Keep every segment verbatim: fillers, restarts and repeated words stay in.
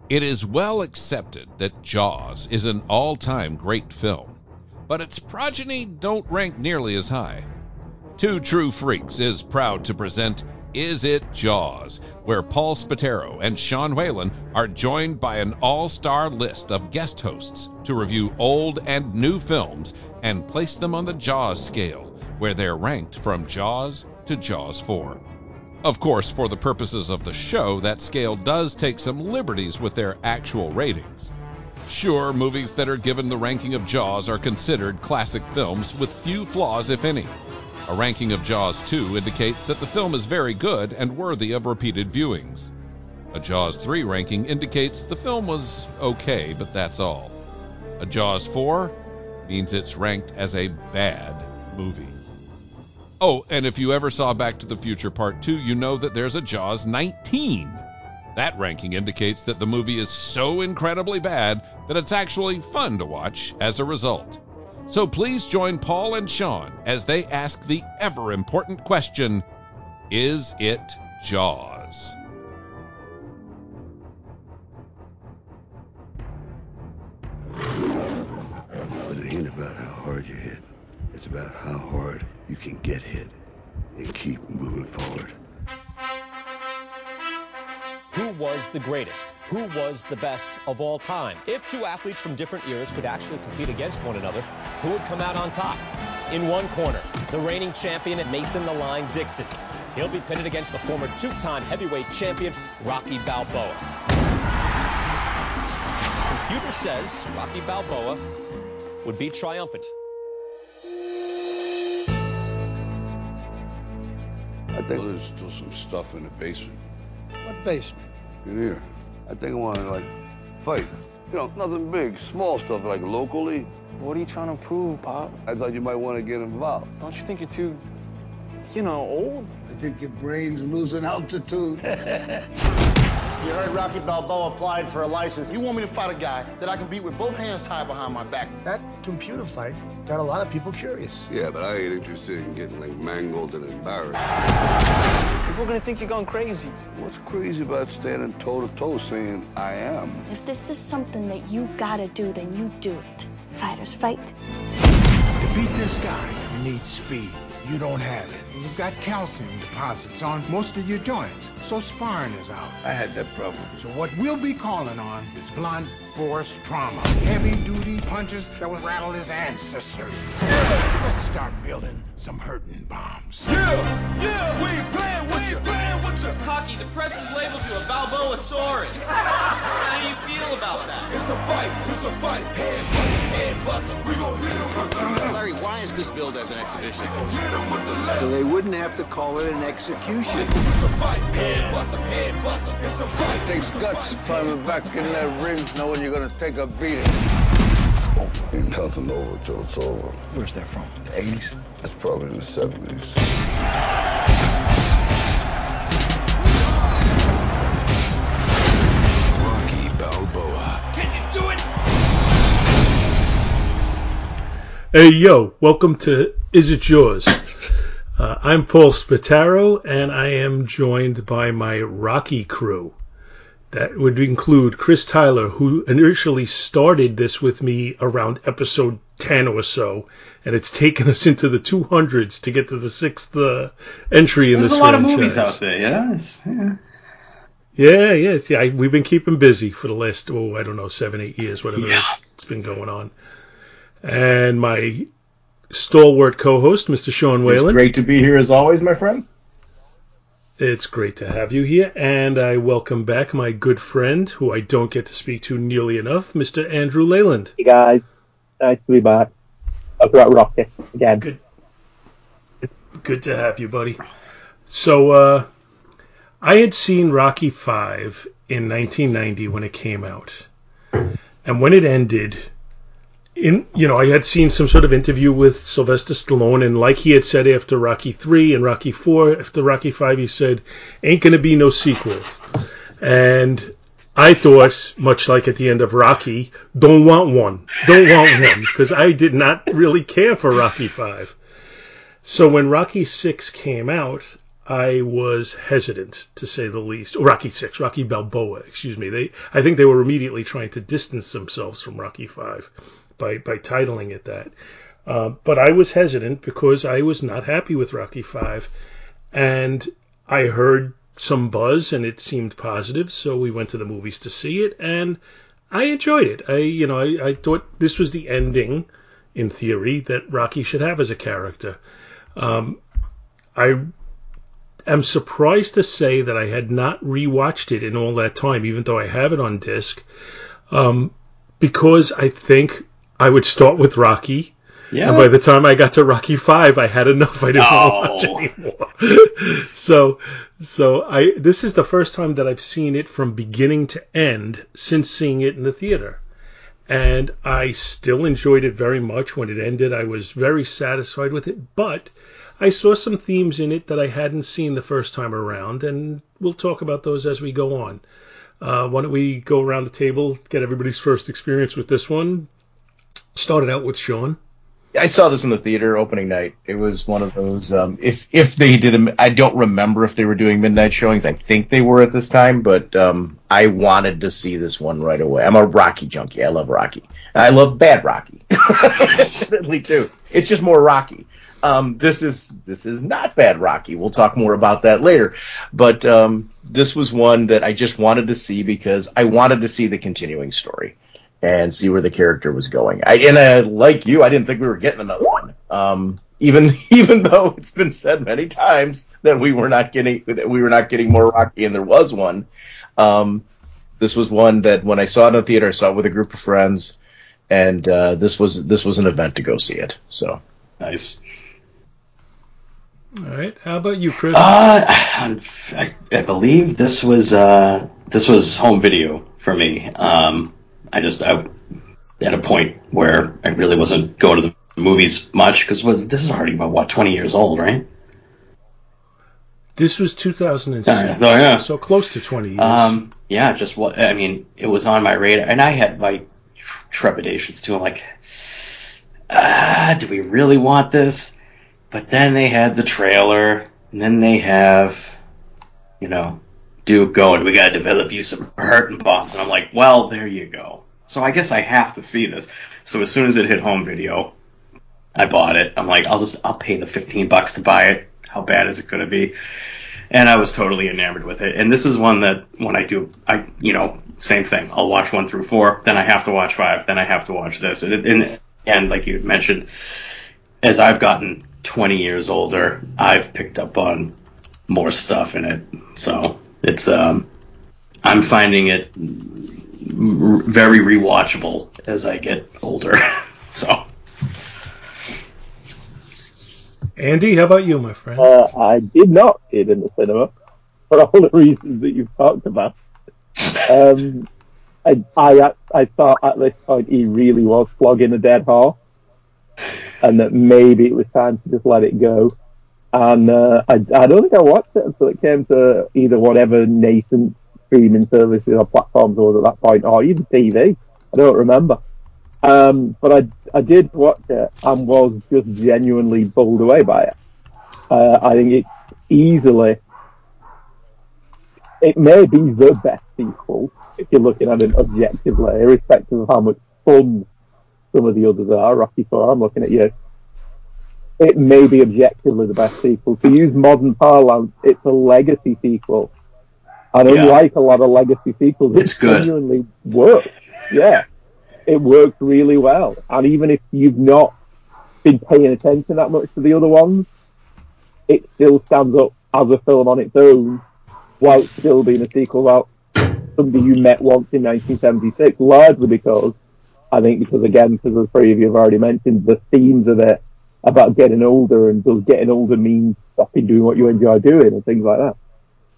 It is well accepted that Jaws is an all-time great film, but its progeny don't rank nearly as high. Two True Freaks is proud to present Is It Jaws?, where Paul Spataro and Sean Whalen are joined by an all-star list of guest hosts to review old and new films and place them on the Jaws scale, where they're ranked from Jaws to Jaws four. Of course, for the purposes of the show, that scale does take some liberties with their actual ratings. Sure, movies that are given the ranking of Jaws are considered classic films with few flaws, if any. A ranking of Jaws two indicates that the film is very good and worthy of repeated viewings. A Jaws three ranking indicates the film was okay, but that's all. A Jaws four means it's ranked as a bad movie. Oh, and if you ever saw Back to the Future Part two, you know that there's a Jaws nineteen. That ranking indicates that the movie is so incredibly bad that it's actually fun to watch as a result. So please join Paul and Sean as they ask the ever-important question, is it Jaws? But it ain't about how hard you hit. It's about how hard you can get hit and keep moving forward. Who was the greatest? Who was the best of all time? If two athletes from different eras could actually compete against one another, who would come out on top? In one corner, the reigning champion Mason the Line Dixon. He'll be pitted against the former two-time heavyweight champion Rocky Balboa. Computer says Rocky Balboa would be triumphant. I think there's still some stuff in the basement. What basement? In here. I think I want to, like, fight. You know, nothing big, small stuff, like locally. What are you trying to prove, Pop? I thought you might want to get involved. Don't you think you're too, you know, old? I think your brain's losing altitude. You heard Rocky Balboa applied for a license. You want me to fight a guy that I can beat with both hands tied behind my back? That computer fight got a lot of people curious. Yeah, but I ain't interested in getting, like, mangled and embarrassed. People are gonna think you're going crazy. What's crazy about standing toe-to-toe saying I am? If this is something that you gotta do, then you do it. Fighters fight. To beat this guy, you need speed. You don't have it. You've got calcium deposits on most of your joints, so sparring is out. I had that problem. So what we'll be calling on is blunt force trauma. Heavy-duty punches that will rattle his ancestors. Let's start building some hurting bombs. Yeah, yeah, we ain't playing with you. Playing with you. Hockey, the press has labeled you a Balboasaurus. How do you feel about that? It's a fight, it's a fight. Head bust, head bust. We gon' hit him with the left. Larry, why is this billed as an exhibition? So they wouldn't have to call it an execution. It's a fight, head bust, head bust. It's a fight. It takes guts climbing back in that ring knowing you're gonna take a beating. It's over. Ain't nothing over till it's over. Where's that from? The eighties? That's probably in the seventies. Rocky Balboa. Can you do it? Hey, yo, welcome to Is It Yours? Uh, I'm Paul Spataro, and I am joined by my Rocky crew. That would include Chris Tyler, who initially started this with me around episode ten or so, and it's taken us into the two hundreds to get to the sixth uh, entry in There's this franchise. There's a lot franchise. of movies out there, yeah? It's, yeah. Yeah, yeah, yeah. I, we've been keeping busy for the last, oh, I don't know, seven, eight years, whatever Yeah. it's been going on. And my stalwart co-host, Mister Sean Whalen. It's great to be here as always, my friend. It's great to have you here, and I welcome back my good friend, who I don't get to speak to nearly enough, Mister Andrew Leyland. Hey guys, nice to be back. I've got Rocky again. Good, good to have you, buddy. So, uh, I had seen Rocky five in nineteen ninety when it came out, and when it ended, in you know, I had seen some sort of interview with Sylvester Stallone, and like he had said after Rocky three and Rocky four, after Rocky five, he said, ain't going to be no sequel. And I thought, much like at the end of Rocky, don't want one. Don't want one, because I did not really care for Rocky five. So when Rocky six came out, I was hesitant, to say the least. Rocky Six, Rocky Balboa, excuse me. They, I think they were immediately trying to distance themselves from Rocky Five by by titling it that. Uh, but I was hesitant because I was not happy with Rocky Five, and I heard some buzz and it seemed positive, so we went to the movies to see it, and I enjoyed it. I, you know, I, I thought this was the ending, in theory, that Rocky should have as a character. Um, I am surprised to say that I had not rewatched it in all that time, even though I have it on disc, um, because I think I would start with Rocky. Yeah. And by the time I got to Rocky Five, I had enough. I didn't oh. want to watch anymore. so, so I this is the first time that I've seen it from beginning to end since seeing it in the theater, and I still enjoyed it very much. When it ended, I was very satisfied with it. But I saw some themes in it that I hadn't seen the first time around, and we'll talk about those as we go on. Uh, why don't we go around the table, get everybody's first experience with this one? Started out with Sean. I saw this in the theater opening night. It was one of those, um, if if they did, a, I don't remember if they were doing midnight showings. I think they were at this time, but um, I wanted to see this one right away. I'm a Rocky junkie. I love Rocky. I love bad Rocky, definitely too. It's just more Rocky. Um, this is this is not bad Rocky. We'll talk more about that later. But um, this was one that I just wanted to see because I wanted to see the continuing story and see where the character was going. I, and uh, like you, I didn't think we were getting another one. Um, even even though it's been said many times that we were not getting that we were not getting more Rocky, and there was one. Um, this was one that when I saw it in the theater, I saw it with a group of friends, and uh, this was this was an event to go see it. So nice. All right, how about you, Chris? Uh, I, I believe this was uh, this was home video for me. Um, I just I at a point where I really wasn't going to the movies much because this is already about what twenty years old, right? This was two thousand six, uh, oh, yeah. So close to twenty years. Um, yeah, just what I mean, it was on my radar, and I had my trepidations too. I'm like, ah, do we really want this? But then they had the trailer, and then they have, you know, Duke going, we got to develop you some hurting bombs. And I'm like, well, there you go. So I guess I have to see this. So as soon as it hit home video, I bought it. I'm like, I'll just, I'll pay the fifteen bucks to buy it. How bad is it going to be? And I was totally enamored with it. And this is one that when I do, I, you know, same thing. I'll watch one through four, then I have to watch five, then I have to watch this. And, and, and like you mentioned, as I've gotten twenty years older, I've picked up on more stuff in it. So it's um, I'm finding it r- very rewatchable as I get older. So, Andy, how about you, my friend? Uh, I did not see it in the cinema for all the reasons that you've talked about. Um, I, I I thought at this point he really was flogging a dead horse, and that maybe it was time to just let it go. And uh, I, I don't think I watched it until it came to either whatever nascent streaming services or platforms was at that point, or even T V. I don't remember. Um, but I, I did watch it and was just genuinely bowled away by it. Uh, I think it's easily, it may be the best sequel if you're looking at it objectively, irrespective of how much fun some of the others are. Rocky Four, I'm looking at you. It may be objectively the best sequel. To use modern parlance, it's a legacy sequel. And yeah. Unlike a lot of legacy sequels, it's it good. genuinely works. Yeah. It works really well. And even if you've not been paying attention that much to the other ones, it still stands up as a film on its own, while still being a sequel about somebody you met once in nineteen seventy-six, largely because I think because, again, because the three of you have already mentioned, the themes of it about getting older, and does getting older mean stopping doing what you enjoy doing and things like that.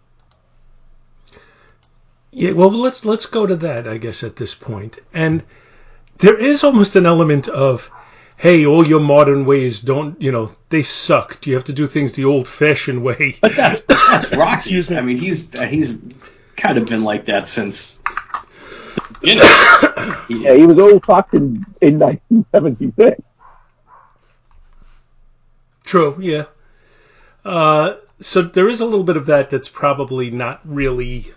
Yeah, well, let's let's go to that, I guess, at this point. And there is almost an element of, hey, all your modern ways don't, you know, they suck. You have to do things the old-fashioned way. But that's that's Rocky. Excuse me. I mean, he's he's kind of been like that since the beginning. He yeah, he was old-fashioned in nineteen seventy-six. True, yeah. Uh, so there is a little bit of that that's probably not really,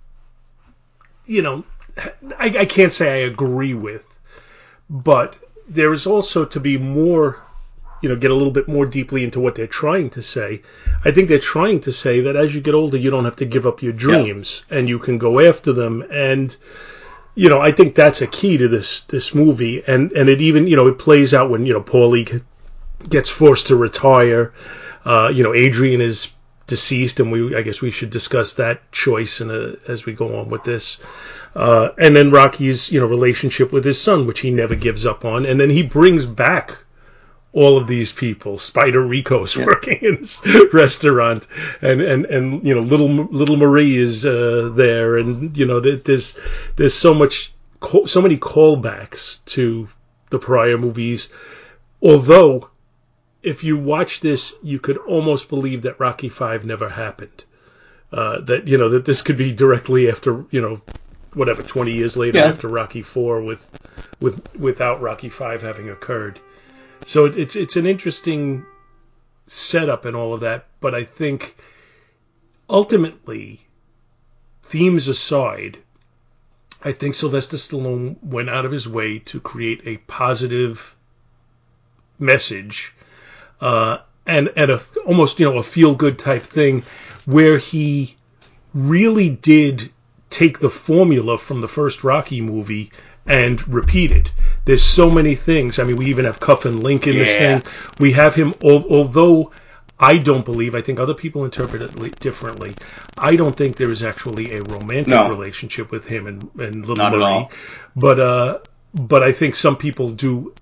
you know, I, I can't say I agree with, but there is also to be more, you know, get a little bit more deeply into what they're trying to say. I think they're trying to say that as you get older, you don't have to give up your dreams, yeah. and you can go after them. And, you know, I think that's a key to this this movie. And, and it even, you know, it plays out when, you know, Paulie gets forced to retire. Uh, you know, Adrian is deceased, and we I guess we should discuss that choice in a, as we go on with this. Uh, and then Rocky's, you know, relationship with his son, which he never gives up on. And then he brings back all of these people. Spider Rico's yeah. working in this restaurant, and, and, and you know, little little Marie is uh, there, and you know, there's there's so much so many callbacks to the prior movies. Although, if you watch this, you could almost believe that Rocky Five never happened. Uh, that you know that this could be directly after, you know, whatever, twenty years later yeah. after Rocky Four, with with without Rocky Five having occurred. So it, it's it's an interesting setup and all of that, but I think ultimately, themes aside, I think Sylvester Stallone went out of his way to create a positive message, uh, and and a almost you know a feel good type thing, where he really did take the formula from the first Rocky movie and repeat it. There's so many things. I mean, we even have Cuff and Link in yeah. this thing. We have him, although I don't believe, I think other people interpret it differently. I don't think there is actually a romantic no. relationship with him and, and Little Not Marie. At all. But uh, but I think some people do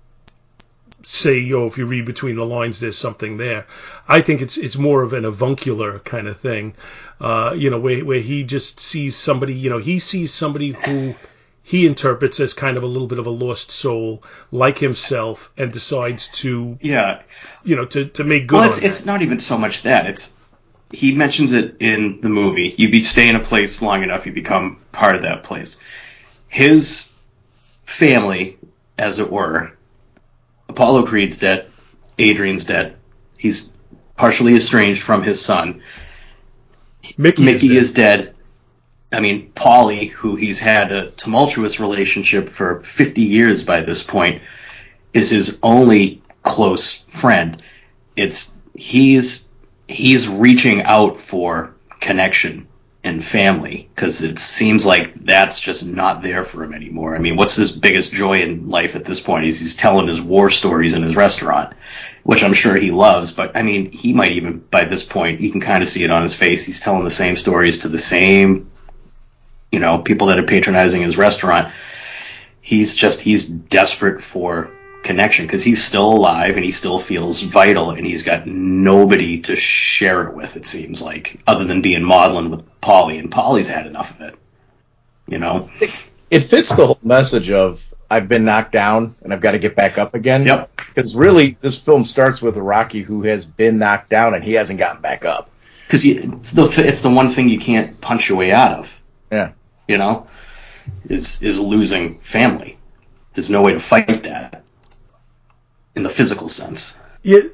say, yo, if you read between the lines, there's something there. I think it's it's more of an avuncular kind of thing, uh, you know, where where he just sees somebody, you know, he sees somebody who he interprets as kind of a little bit of a lost soul, like himself, and decides to, yeah, you know, to, to make good. Well, it's on it's that. not even so much that. It's he mentions it in the movie. You be stay in a place long enough, you become part of that place. His family, as it were, Apollo Creed's dead, Adrian's dead. He's partially estranged from his son. Mickey, Mickey is dead. is dead. I mean, Paulie, who he's had a tumultuous relationship for fifty years by this point, is his only close friend. It's he's he's reaching out for connection and family, because it seems like that's just not there for him anymore. I mean, what's his biggest joy in life at this point? Is he's telling his war stories in his restaurant, which I'm sure he loves, but I mean, he might even, by this point, you can kind of see it on his face, he's telling the same stories to the same, you know, people that are patronizing his restaurant. He's just, he's desperate for connection, because he's still alive and he still feels vital, and he's got nobody to share it with, it seems like, other than being maudlin with Paulie, and Paulie's had enough of it, you know? It, it fits the whole message of, I've been knocked down and I've got to get back up again. Yep. Because really, this film starts with a Rocky who has been knocked down and he hasn't gotten back up. Because it's the, it's the one thing you can't punch your way out of. Yeah. You know? Is is losing family. There's no way to fight that in the physical sense. Yeah,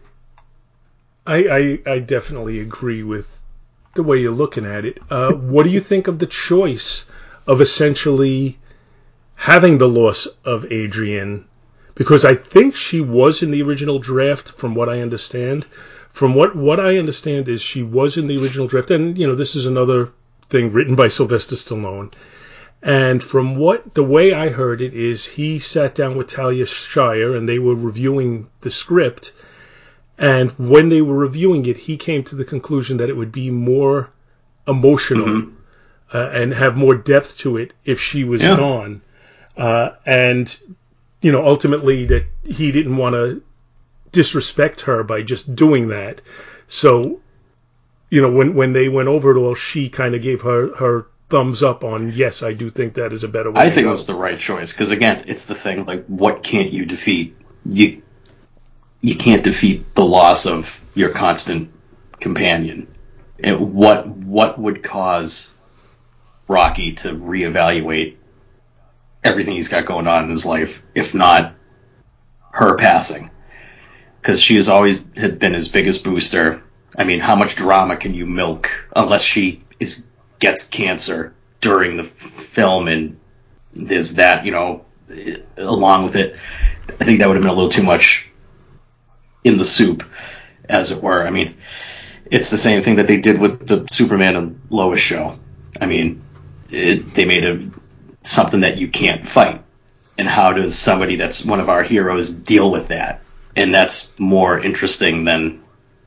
I, I, I definitely agree with the way you're looking at it. Uh, what do you think of the choice of essentially having the loss of Adrian? Because I think she was in the original draft, from what I understand. From what, what I understand is she was in the original draft. And, you know, this is another thing written by Sylvester Stallone. And from what the way I heard it is, he sat down with Talia Shire and they were reviewing the script. And when they were reviewing it, he came to the conclusion that it would be more emotional mm-hmm. uh, and have more depth to it if she was yeah. gone. Uh, and, you know, ultimately that he didn't want to disrespect her by just doing that. So, you know, when, when they went over it all, she kind of gave her, her thumbs up on, yes, I do think that is a better way I to think go. it was the right choice, because again, it's the thing, like, what can't you defeat? You you can't defeat the loss of your constant companion. It, what what would cause Rocky to reevaluate everything he's got going on in his life, if not her passing? Because she has always had been his biggest booster. I mean, how much drama can you milk unless she is gets cancer during the f- film and there's that, you know, along with it. I think that would have been a little too much in the soup, as it were. I mean, it's the same thing that they did with the Superman and Lois show. I mean, it, they made a something that you can't fight. And how does somebody that's one of our heroes deal with that? And that's more interesting than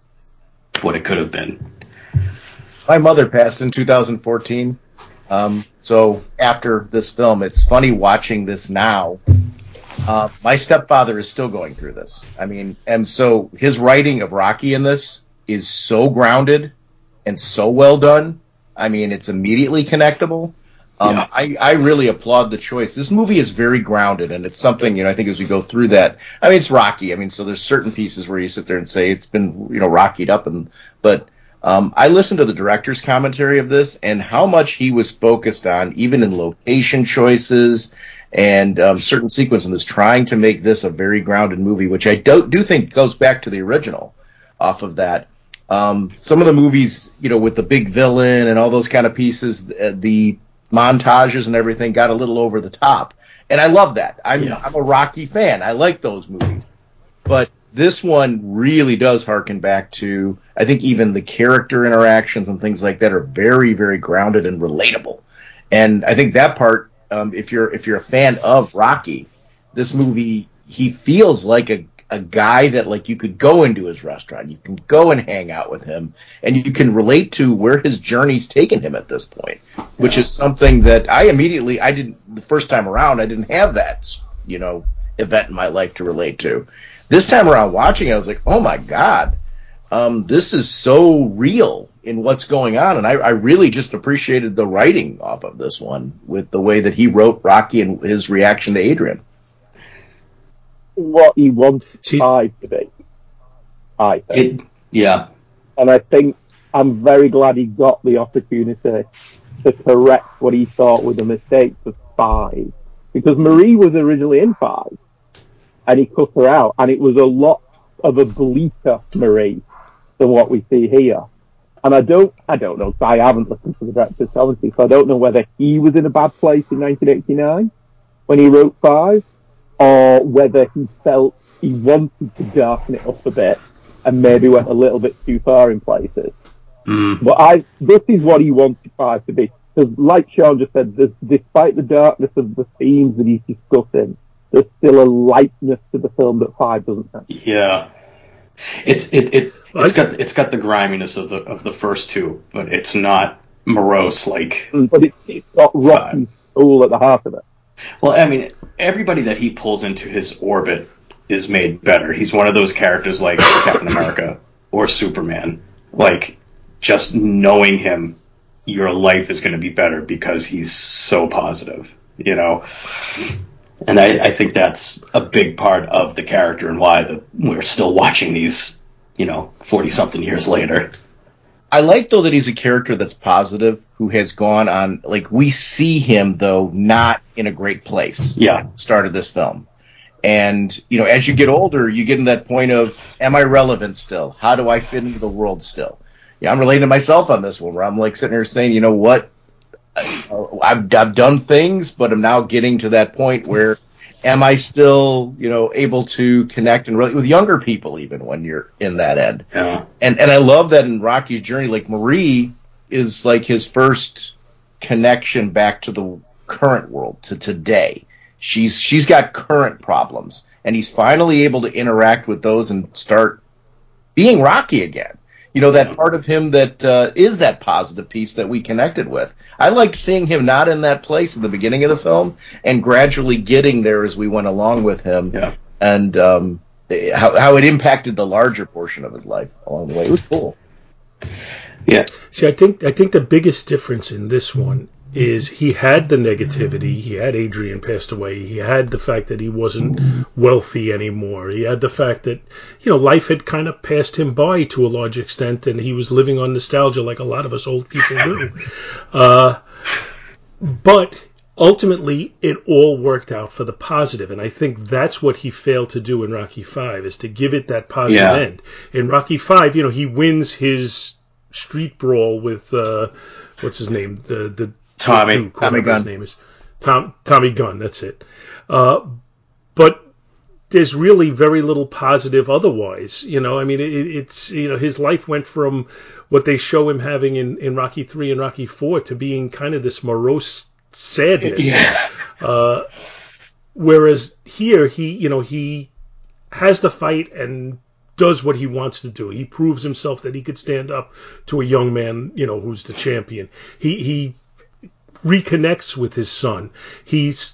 what it could have been. My mother passed in two thousand fourteen. Um, so after this film, it's funny watching this now. Uh, my stepfather is still going through this. I mean, and so his writing of Rocky in this is so grounded and so well done. I mean, it's immediately connectable. Um, yeah. I, I really applaud the choice. This movie is very grounded, and it's something, you know, I think as we go through that, I mean, it's Rocky. I mean, so there's certain pieces where you sit there and say it's been, you know, Rockied up, and but um, I listened to the director's commentary of this and how much he was focused on, even in location choices and um, certain sequences in this, trying to make this a very grounded movie, which I do, do think goes back to the original off of that. Um, some of the movies, you know, with the big villain and all those kind of pieces, the montages and everything got a little over the top. And I love that. I'm, yeah. I'm a Rocky fan. I like those movies. But this one really does harken back to, I think even the character interactions and things like that are very, very grounded and relatable. And I think that part, um, if you're if you're a fan of Rocky, this movie, he feels like a a guy that like you could go into his restaurant, you can go and hang out with him, and you can relate to where his journey's taken him at this point, which yeah. is something that I immediately, I didn't, the first time around, I didn't have that, you know, event in my life to relate to. This time around watching it, I was like, oh my God, um, this is so real in what's going on, and I, I really just appreciated the writing off of this one with the way that he wrote Rocky and his reaction to Adrian. What he wants five to be, I think. It, yeah. And I think I'm very glad he got the opportunity to correct what he thought were the mistakes of five. Because Marie was originally in five, and he cut her out, and it was a lot of a bleaker Marie than what we see here. And I don't, I don't know, I haven't listened to the director's commentary, so I don't know whether he was in a bad place in nineteen eighty-nine when he wrote five, or whether he felt he wanted to darken it up a bit and maybe went a little bit too far in places. Mm. But I, this is what he wanted five to be. Because like Sean just said, despite the darkness of the themes that he's discussing, there's still a lightness to the film that five doesn't have. Yeah. It's it, it it's got it's got the griminess of the of the first two, but it's not morose like. But it's, it's got Rocky's soul at the heart of it. Well, I mean, everybody that he pulls into his orbit is made better. He's one of those characters like Captain America or Superman. Like, just knowing him, your life is going to be better because he's so positive, you know? And I, I think that's a big part of the character and why the, we're still watching these, you know, forty-something years later. I like, though, that he's a character that's positive, who has gone on, like, we see him, though, not in a great place. Yeah. At the start of this film. And, you know, as you get older, you get in that point of, am I relevant still? How do I fit into the world still? Yeah, I'm relating to myself on this one, where I'm, like, sitting here saying, you know what? I've, I've done things, but I'm now getting to that point where, am I still, you know, able to connect and relate with younger people even when you're in that end? Yeah. And and I love that in Rocky's journey, like Marie is like his first connection back to the current world, to today. She's she's got current problems, and he's finally able to interact with those and start being Rocky again. You know, that part of him that uh, is that positive piece that we connected with. I liked seeing him not in that place in the beginning of the film and gradually getting there as we went along with him. Yeah. And um, how, how it impacted the larger portion of his life along the way. It was cool. Yeah. See, I think I think the biggest difference in this one is he had the negativity. He had Adrian passed away. He had the fact that he wasn't wealthy anymore. He had the fact that, you know, life had kind of passed him by to a large extent, and he was living on nostalgia like a lot of us old people do. Uh, but ultimately, it all worked out for the positive, and I think that's what he failed to do in Rocky Five, is to give it that positive Yeah. end. In Rocky Five, you know, he wins his street brawl with uh, what's his name, the the Tommy Duke, Tommy whatever his Gunn. name is, Tom Tommy Gunn. That's it. Uh, but there's really very little positive otherwise. You know, I mean, it, it's, you know, his life went from what they show him having in, in Rocky Three and Rocky Four to being kind of this morose sadness. Yeah. Uh, whereas here, he, you know, he has the fight and does what he wants to do. He proves himself that he could stand up to a young man, you know, who's the champion. He he reconnects with his son. He's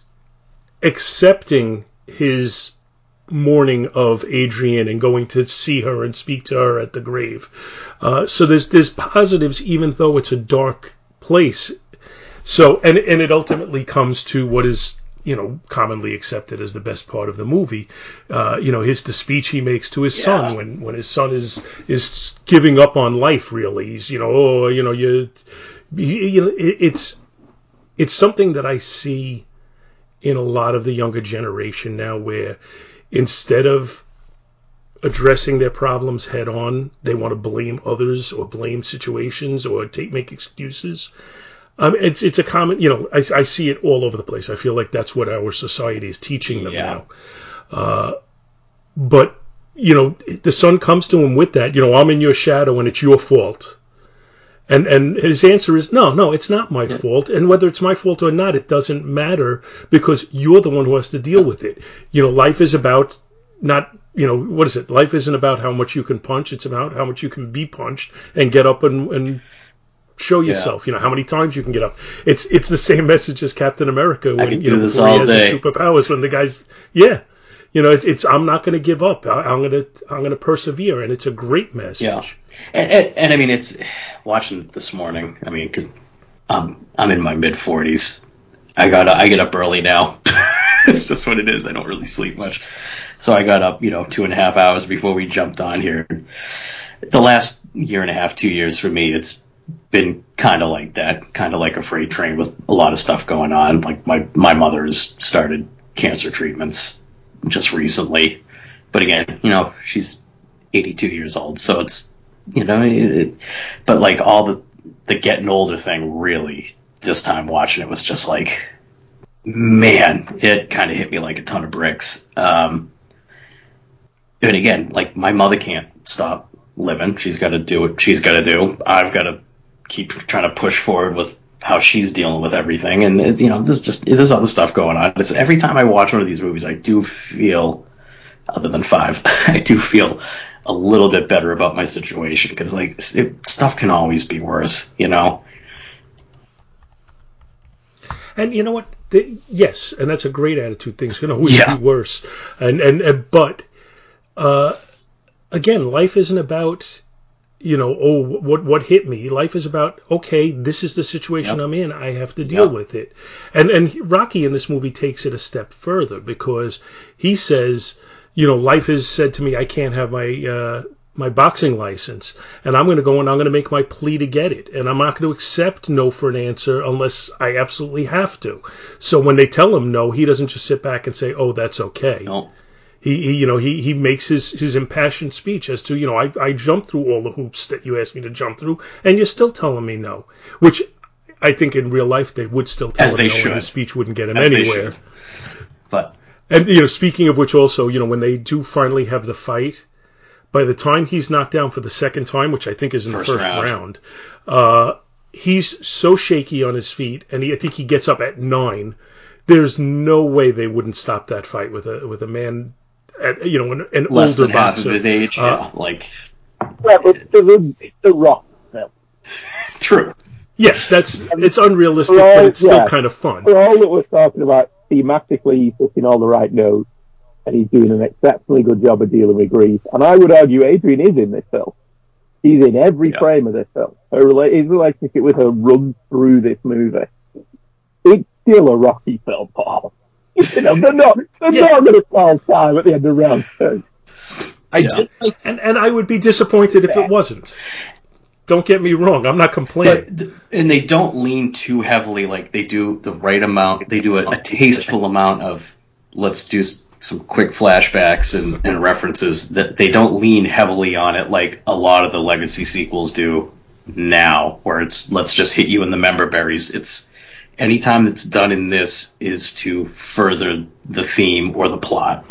accepting his mourning of Adrian and going to see her and speak to her at the grave. Uh, so there's there's positives, even though it's a dark place. So and and it ultimately comes to what is, you know, commonly accepted as the best part of the movie. Uh, you know, his the speech he makes to his Yeah. son when, when his son is is giving up on life. Really, he's, you know, oh, you know, you, you know, it, it's it's something that I see in a lot of the younger generation now, where instead of addressing their problems head on, they want to blame others or blame situations or take make excuses. Um, it's it's a common, you know, I, I see it all over the place. I feel like that's what our society is teaching them Yeah. now. Uh, but, you know, the son comes to him with that, you know, I'm in your shadow and it's your fault. And and his answer is, no, no, it's not my Yeah. fault. And whether it's my fault or not, it doesn't matter, because you're the one who has to deal with it. You know, life is about not, you know, what is it? Life isn't about how much you can punch. It's about how much you can be punched and get up and, and show yourself. You know, how many times you can get up. It's it's the same message as Captain America when, could you do know, this before he all has day. his superpowers, when the guy's, yeah. You know, it's, it's I'm not going to give up. I, I'm going to I'm going to persevere, and it's a great message. Yeah. And, and, and I mean, it's watching it this morning. I mean, because I'm I'm in my mid forties. I got I get up early now. It's just what it is. I don't really sleep much, so I got up, you know, two and a half hours before we jumped on here. The last year and a half, two years for me, it's been kind of like that, kind of like a freight train with a lot of stuff going on. Like my my mother's started cancer treatments just recently, but again, you know, she's eighty-two years old, so it's, you know, it, it, but like all the the getting older thing, really, this time watching it was just like, man, it kind of hit me like a ton of bricks. Um, and again, like, my mother can't stop living. She's got to do what she's got to do. I've got to keep trying to push forward with how she's dealing with everything. And, it, you know, there's just, there's other stuff going on. It's, every time I watch one of these movies, I do feel, other than Five, I do feel a little bit better about my situation, because, like, it, stuff can always be worse, you know? And you know what? The, yes, and that's a great attitude. Things can always Yeah. be worse. And and, and but uh, again, life isn't about, you know, oh, what what hit me. Life is about, okay, this is the situation Yep. I'm in. I have to deal Yep. with it. And and Rocky in this movie takes it a step further, because he says, you know, life has said to me, I can't have my uh, my boxing license, and I'm going to go and I'm going to make my plea to get it, and I'm not going to accept no for an answer unless I absolutely have to. So when they tell him no, he doesn't just sit back and say, oh, that's okay. No. He, he, you know, he, he makes his, his impassioned speech as to, you know, I, I jumped through all the hoops that you asked me to jump through, and you're still telling me no. Which I think in real life they would still tell As him they no, should. and his speech wouldn't get him As they anywhere. should. But And, you know, speaking of which also, you know, when they do finally have the fight, by the time he's knocked down for the second time, which I think is in First the first round. round, uh, he's so shaky on his feet, and he, I think he gets up at nine. There's no way they wouldn't stop that fight with a with a man, at, you know, an, an less older than half boxer. of his age, Uh, yeah, like, Well, it's the, it's the Rock film. true. Yeah, that's it's unrealistic, For all- but it's still yeah. kind of fun. For all that we're talking about, thematically, he's hitting all the right notes, and he's doing an exceptionally good job of dealing with grief. And I would argue Adrian is in this film. He's in every Yeah. frame of this film. Her rela- his relationship with her runs through this movie. It's still a Rocky film, Paul. You know, they're not, they're Yeah. not going to call time at the end of round two. I Yeah. did like And and I would be disappointed if it wasn't. don't get me wrong. I'm not complaining. But, and they don't lean too heavily. Like they do the right amount. They do a, a tasteful amount of let's do some quick flashbacks and, and references. That they don't lean heavily on it like a lot of the legacy sequels do now, where it's let's just hit you in the member berries. It's anytime that's done in this is to further the theme or the plot.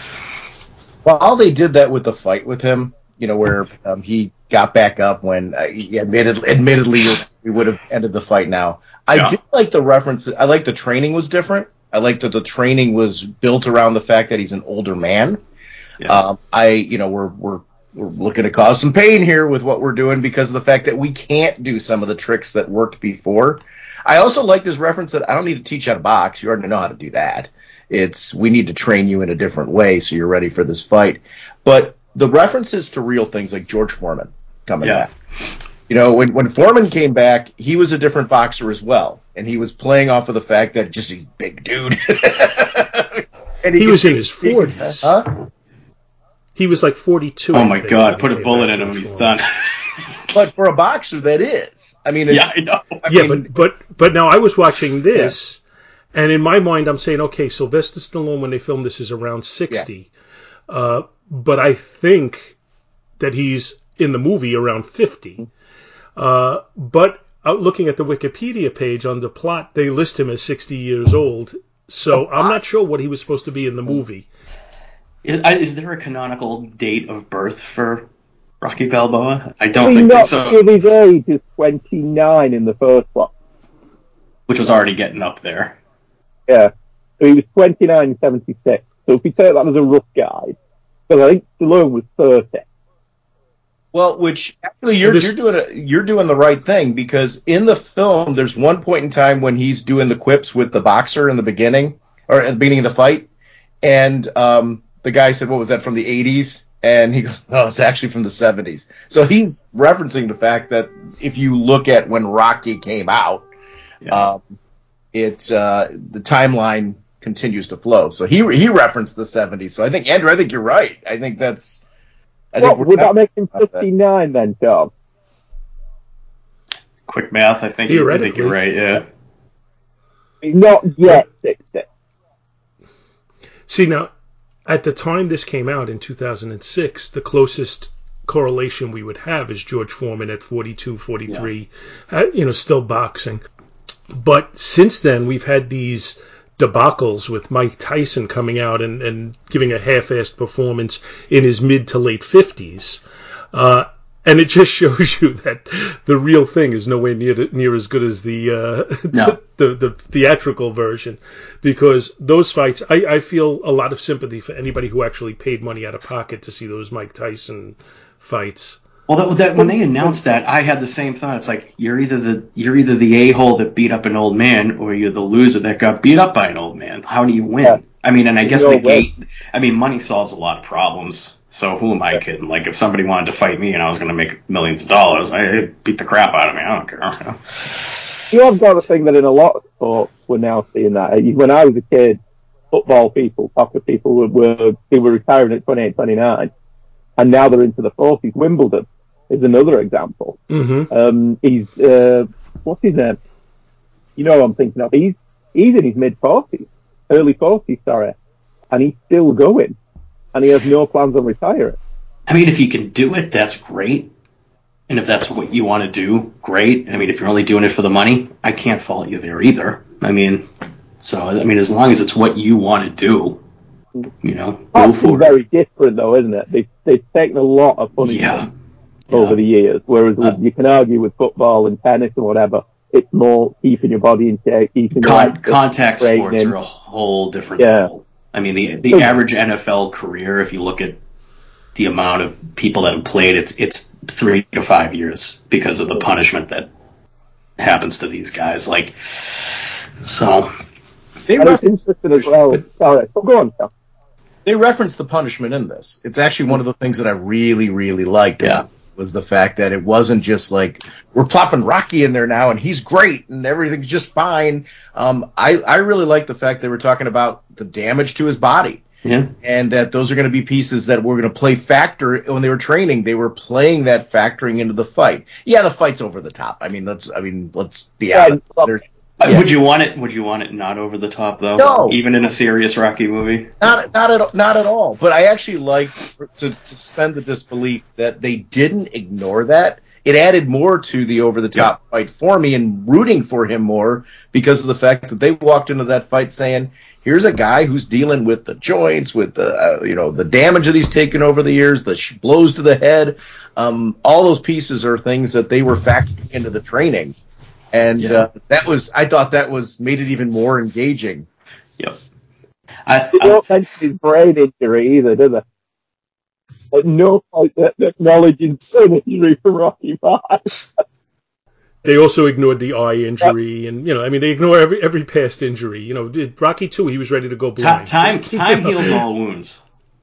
Well, all they did that with the fight with him, you know, where um, he got back up when, uh, he admitted, admittedly, we would have ended the fight now. I yeah. did like the reference. I like the training was different. I like that the training was built around the fact that he's an older man. Yeah. Um, I, you know, we're we're we're looking to cause some pain here with what we're doing because of the fact that we can't do some of the tricks that worked before. I also like this reference that I don't need to teach you how to box. You already know how to do that. It's we need to train you in a different way so you're ready for this fight. But the references to real things like George Foreman coming yeah. back. You know, when, when Foreman came back, he was a different boxer as well. And he was playing off of the fact that just he's big dude. and he, he was in his forties. Huh? He was like forty-two. Oh, my God. Put a bullet in him and he's done. But for a boxer, that is. I mean, it's, yeah, I know. I yeah, mean, but, but, but now I was watching this, yeah. and in my mind, I'm saying, okay, Sylvester Stallone, when they filmed this, is around sixty. Yeah. Uh, but I think that he's in the movie around fifty. Uh, but uh, looking at the Wikipedia page on the plot, they list him as sixty years old. So I'm not sure what he was supposed to be in the movie. Is, is there a canonical date of birth for Rocky Balboa? I don't I think mean, not so. His age is twenty-nine in the first one. Which was already getting up there. Yeah. So he was twenty-nine in seventy-six. So if we take that as a rough guide, because I think Stallone was thirty. Well, which actually you're you're doing a, you're doing the right thing because in the film there's one point in time when he's doing the quips with the boxer in the beginning or at the beginning of the fight, and um, the guy said, "What was that from the eighties?" And he goes, "Oh, it's actually from the seventies." So he's referencing the fact that if you look at when Rocky came out, yeah. um, it uh, the timeline continues to flow. So he he referenced the seventies. So I think Andrew, I think you're right. I think that's. I what, think would that make him fifty-nine that. then, Tom? Quick math, I think, I think you're right, yeah. Not yet sixty. See, now, at the time this came out in two thousand six, the closest correlation we would have is George Foreman at forty-two, forty-three, yeah. uh, you know, still boxing. But since then, we've had these debacles with Mike Tyson coming out and, and giving a half-assed performance in his mid to late fifties. Uh, and it just shows you that the real thing is nowhere near near as good as the, uh, no. the, the the theatrical version. Because those fights, I, I feel a lot of sympathy for anybody who actually paid money out of pocket to see those Mike Tyson fights. Well, that, that when they announced that, I had the same thought. It's like you're either the you're either the a-hole that beat up an old man, or you're the loser that got beat up by an old man. How do you win? Yeah. I mean, and I guess the gate. I mean, money solves a lot of problems. So who am I kidding? Like, if somebody wanted to fight me and I was going to make millions of dollars, I'd beat the crap out of me. I don't care. You know? You have got to think that in a lot of sports, we're now seeing that. When I was a kid, football people, soccer people were, were they were retiring at twenty-eight, twenty-nine, and now they're into the forties. Wimbledon is another example. Mm-hmm. Um, he's, uh, what's his name? You know what I'm thinking of. He's, he's in his mid-forties, early forties, sorry, and he's still going, and he has no plans on retiring. I mean, if you can do it, that's great. And if that's what you want to do, great. I mean, if you're only doing it for the money, I can't fault you there either. I mean, so, I mean, as long as it's what you want to do, you know, go That's for it. very different, though, isn't it? They, they've taken a lot of punishment. Yeah. over yeah. the years, whereas uh, you can argue with football and tennis and whatever, it's more keeping your body in shape, keeping Con- your contact sports are a whole different yeah. level. I mean, the the average N F L career, if you look at the amount of people that have played, it's it's three to five years because of the punishment that happens to these guys. Like, so. They and it's interesting as well. But, Sorry, oh, go on, Tom. They reference the punishment in this. It's actually one of the things that I really, really liked. Yeah. Was the fact that it wasn't just like we're plopping Rocky in there now and he's great and everything's just fine. Um, I I really like the fact they were talking about the damage to his body. Yeah. And that those are going to be pieces that were going to play factor when they were training. They were playing that factoring into the fight. Yeah, the fight's over the top. I mean, let's I mean, let's be honest. There's, yeah. Would you want it? Would you want it not over the top though? No. Even in a serious Rocky movie. Not not at not at all. But I actually like to, to suspend the disbelief that they didn't ignore that. It added more to the over-the-top yeah. fight for me and rooting for him more because of the fact that they walked into that fight saying, here's a guy who's dealing with the joints, with the uh, you know the damage that he's taken over the years, the sh- blows to the head. Um, all those pieces are things that they were factoring into the training. And yeah. uh, that was, I thought that was made it even more engaging. Yep. I, they don't mention his brain injury either, do they? But no fight that acknowledges brain injury for Rocky Five. They also ignored the eye injury, and you know, I mean, they ignore every every past injury. You know, Rocky Two, he was ready to go blind. Time, time, time heals all wounds.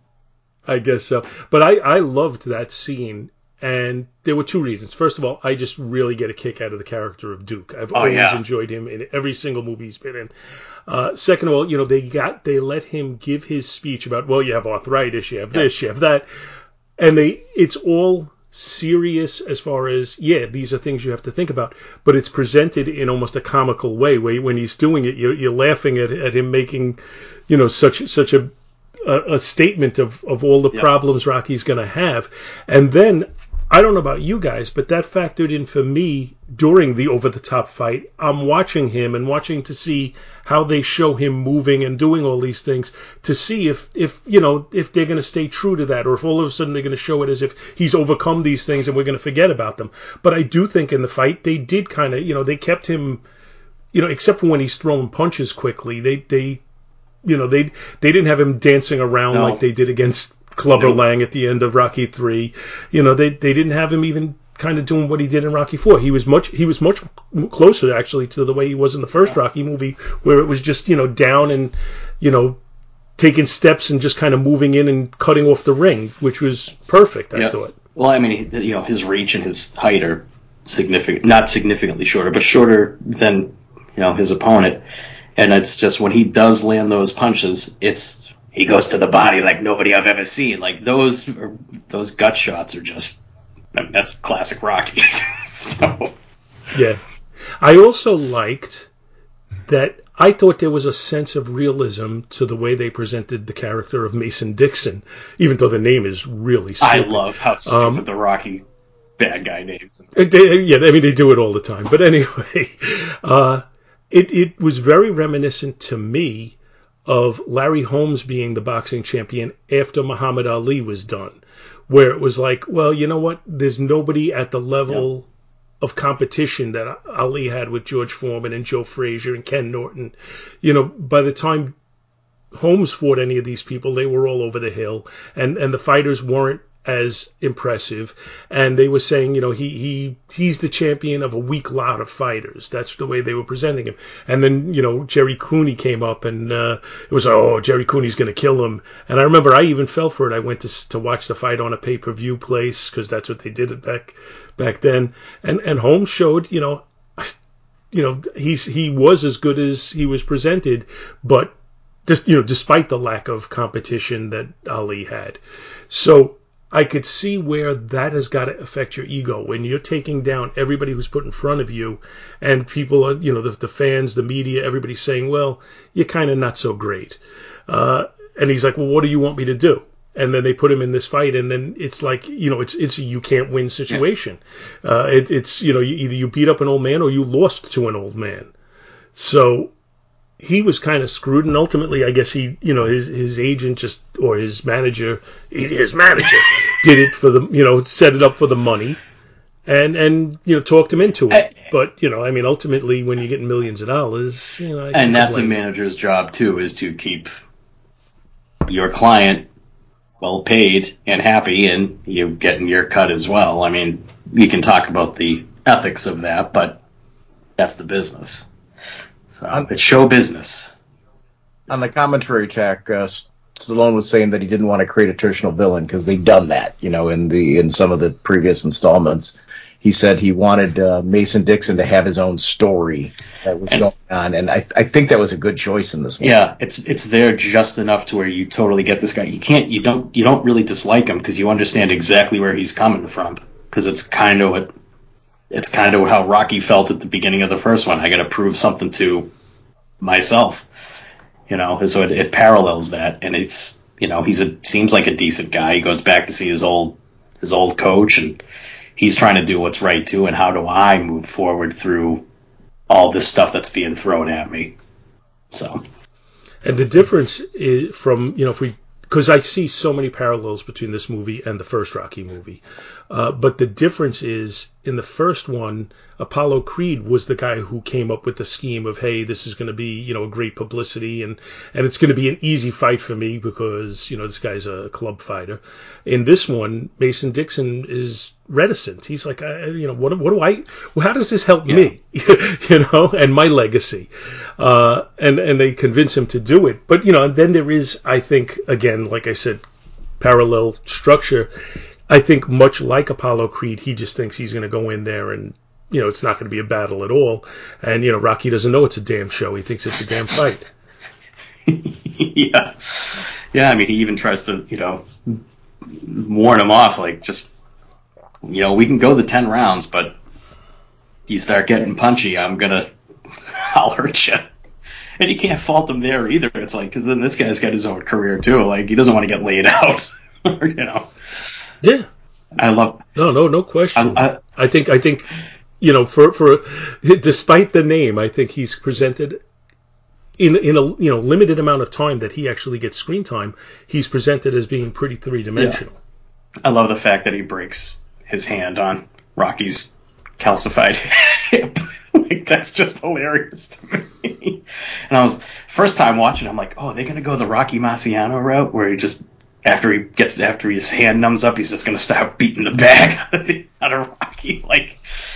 I guess so. But I, I loved that scene, and there were two reasons. First of all, I just really get a kick out of the character of Duke. I've oh, always yeah. enjoyed him in every single movie he's been in. Uh, second of all, you know, they got they let him give his speech about, well, you have arthritis, you have this, yeah. you have that, and they it's all serious as far as, yeah, these are things you have to think about, but it's presented in almost a comical way. Where when he's doing it, you're, you're laughing at, at him making, you know, such such a a, a statement of, of all the yeah. problems Rocky's going to have. And then, I don't know about you guys, but that factored in for me during the over-the-top fight. I'm watching him and watching to see how they show him moving and doing all these things to see if, if you know, if they're going to stay true to that, or if all of a sudden they're going to show it as if he's overcome these things and we're going to forget about them. But I do think in the fight they did kind of, you know, they kept him, you know, except for when he's throwing punches quickly, they, they you know, they they didn't have him dancing around no. like they did against Clubber nope. Lang at the end of Rocky three. You know, they they didn't have him even kind of doing what he did in Rocky four. He was much he was much closer actually to the way he was in the first Rocky movie, where it was just, you know, down and, you know, taking steps and just kind of moving in and cutting off the ring, which was perfect, I yeah. thought. Well, I mean, you know, his reach and his height are significant, not significantly shorter, but shorter than, you know, his opponent. And it's just when he does land those punches, it's he goes to the body like nobody I've ever seen. Like those those gut shots are just, I mean, that's classic Rocky. so yeah, I also liked that. I thought there was a sense of realism to the way they presented the character of Mason Dixon, even though the name is really stupid. I love how stupid um, the Rocky bad guy names. They, yeah, I mean they do it all the time. But anyway. Uh, It it was very reminiscent to me of Larry Holmes being the boxing champion after Muhammad Ali was done, where it was like, well, you know what? There's nobody at the level yep. of competition that Ali had with George Foreman and Joe Frazier and Ken Norton. You know, by the time Holmes fought any of these people, they were all over the hill, and, and the fighters weren't as impressive, and they were saying, you know, he he he's the champion of a weak lot of fighters. That's the way they were presenting him. And then, you know, Jerry Cooney came up, and uh, it was, oh, Jerry Cooney's going to kill him. And I remember I even fell for it. I went to to watch the fight on a pay-per-view place because that's what they did back back then. And and Holmes showed, you know, you know, he's he was as good as he was presented, but just, you know, despite the lack of competition that Ali had. So I could see where that has got to affect your ego when you're taking down everybody who's put in front of you, and people are, you know, the, the fans, the media, everybody's saying, well, you're kind of not so great. Uh, and he's like, well, what do you want me to do? And then they put him in this fight, and then it's like, you know, it's it's a you can't win situation. Yeah. Uh, it, it's, you know, you, either you beat up an old man or you lost to an old man. So he was kind of screwed, and ultimately, I guess he, you know, his his agent just, or his manager, his manager did it for the, you know, set it up for the money, and and you know, talked him into it. I, but you know, I mean, ultimately, when you're getting millions of dollars, you know, I and that's a manager's job too, is to keep your client well paid and happy, and you getting your cut as well. I mean, you can talk about the ethics of that, but that's the business. So it's show business. On the commentary track, uh, Stallone was saying that he didn't want to create a traditional villain because they'd done that, you know, in the in some of the previous installments. he said he wanted uh, Mason Dixon to have his own story that was And- going on, and I, I think that was a good choice in this one. Yeah, it's it's there just enough to where you totally get this guy. You can't, you don't, you don't really dislike him because you understand exactly where he's coming from. Because it's kind of what, it's kind of how Rocky felt at the beginning of the first one. I got to prove something to myself, you know. And so it, it parallels that, and it's, you know, he's a seems like a decent guy. He goes back to see his old his old coach, and he's trying to do what's right too. And how do I move forward through all this stuff that's being thrown at me? So, and the difference is from, you know, if we, because I see so many parallels between this movie and the first Rocky movie, uh, but the difference is in the first one, Apollo Creed was the guy who came up with the scheme of, hey, this is going to be, you know, a great publicity, and and it's going to be an easy fight for me because, you know, this guy's a club fighter. In this one, Mason Dixon is reticent. He's like, I, you know, what, what do I? Well, how does this help yeah. me? You know, and my legacy. Uh, and and they convince him to do it. But you know, and then there is, I think, again, like I said, parallel structure. I think much like Apollo Creed, he just thinks he's going to go in there and, you know, it's not going to be a battle at all. And you know, Rocky doesn't know it's a damn show. He thinks it's a damn fight. yeah, yeah. I mean, he even tries to, you know, warn him off, like, just, you know, we can go the ten rounds, but you start getting punchy, I'm gonna, I'll hurt you. And you can't fault him there either. It's like, because then this guy's got his own career too. Like, he doesn't want to get laid out, you know. Yeah, I love. No, no, no question. I, I, I think, I think, you know, for for despite the name, I think he's presented in in a you know limited amount of time that he actually gets screen time. He's presented as being pretty three dimensional. Yeah. I love the fact that he breaks his hand on Rocky's calcified hip. Like, that's just hilarious to me. And I was first time watching, I'm like, oh, are they gonna go the Rocky Marciano route where he just after he gets after his hand numbs up, he's just gonna start beating the bag out of, the, out of Rocky? Like,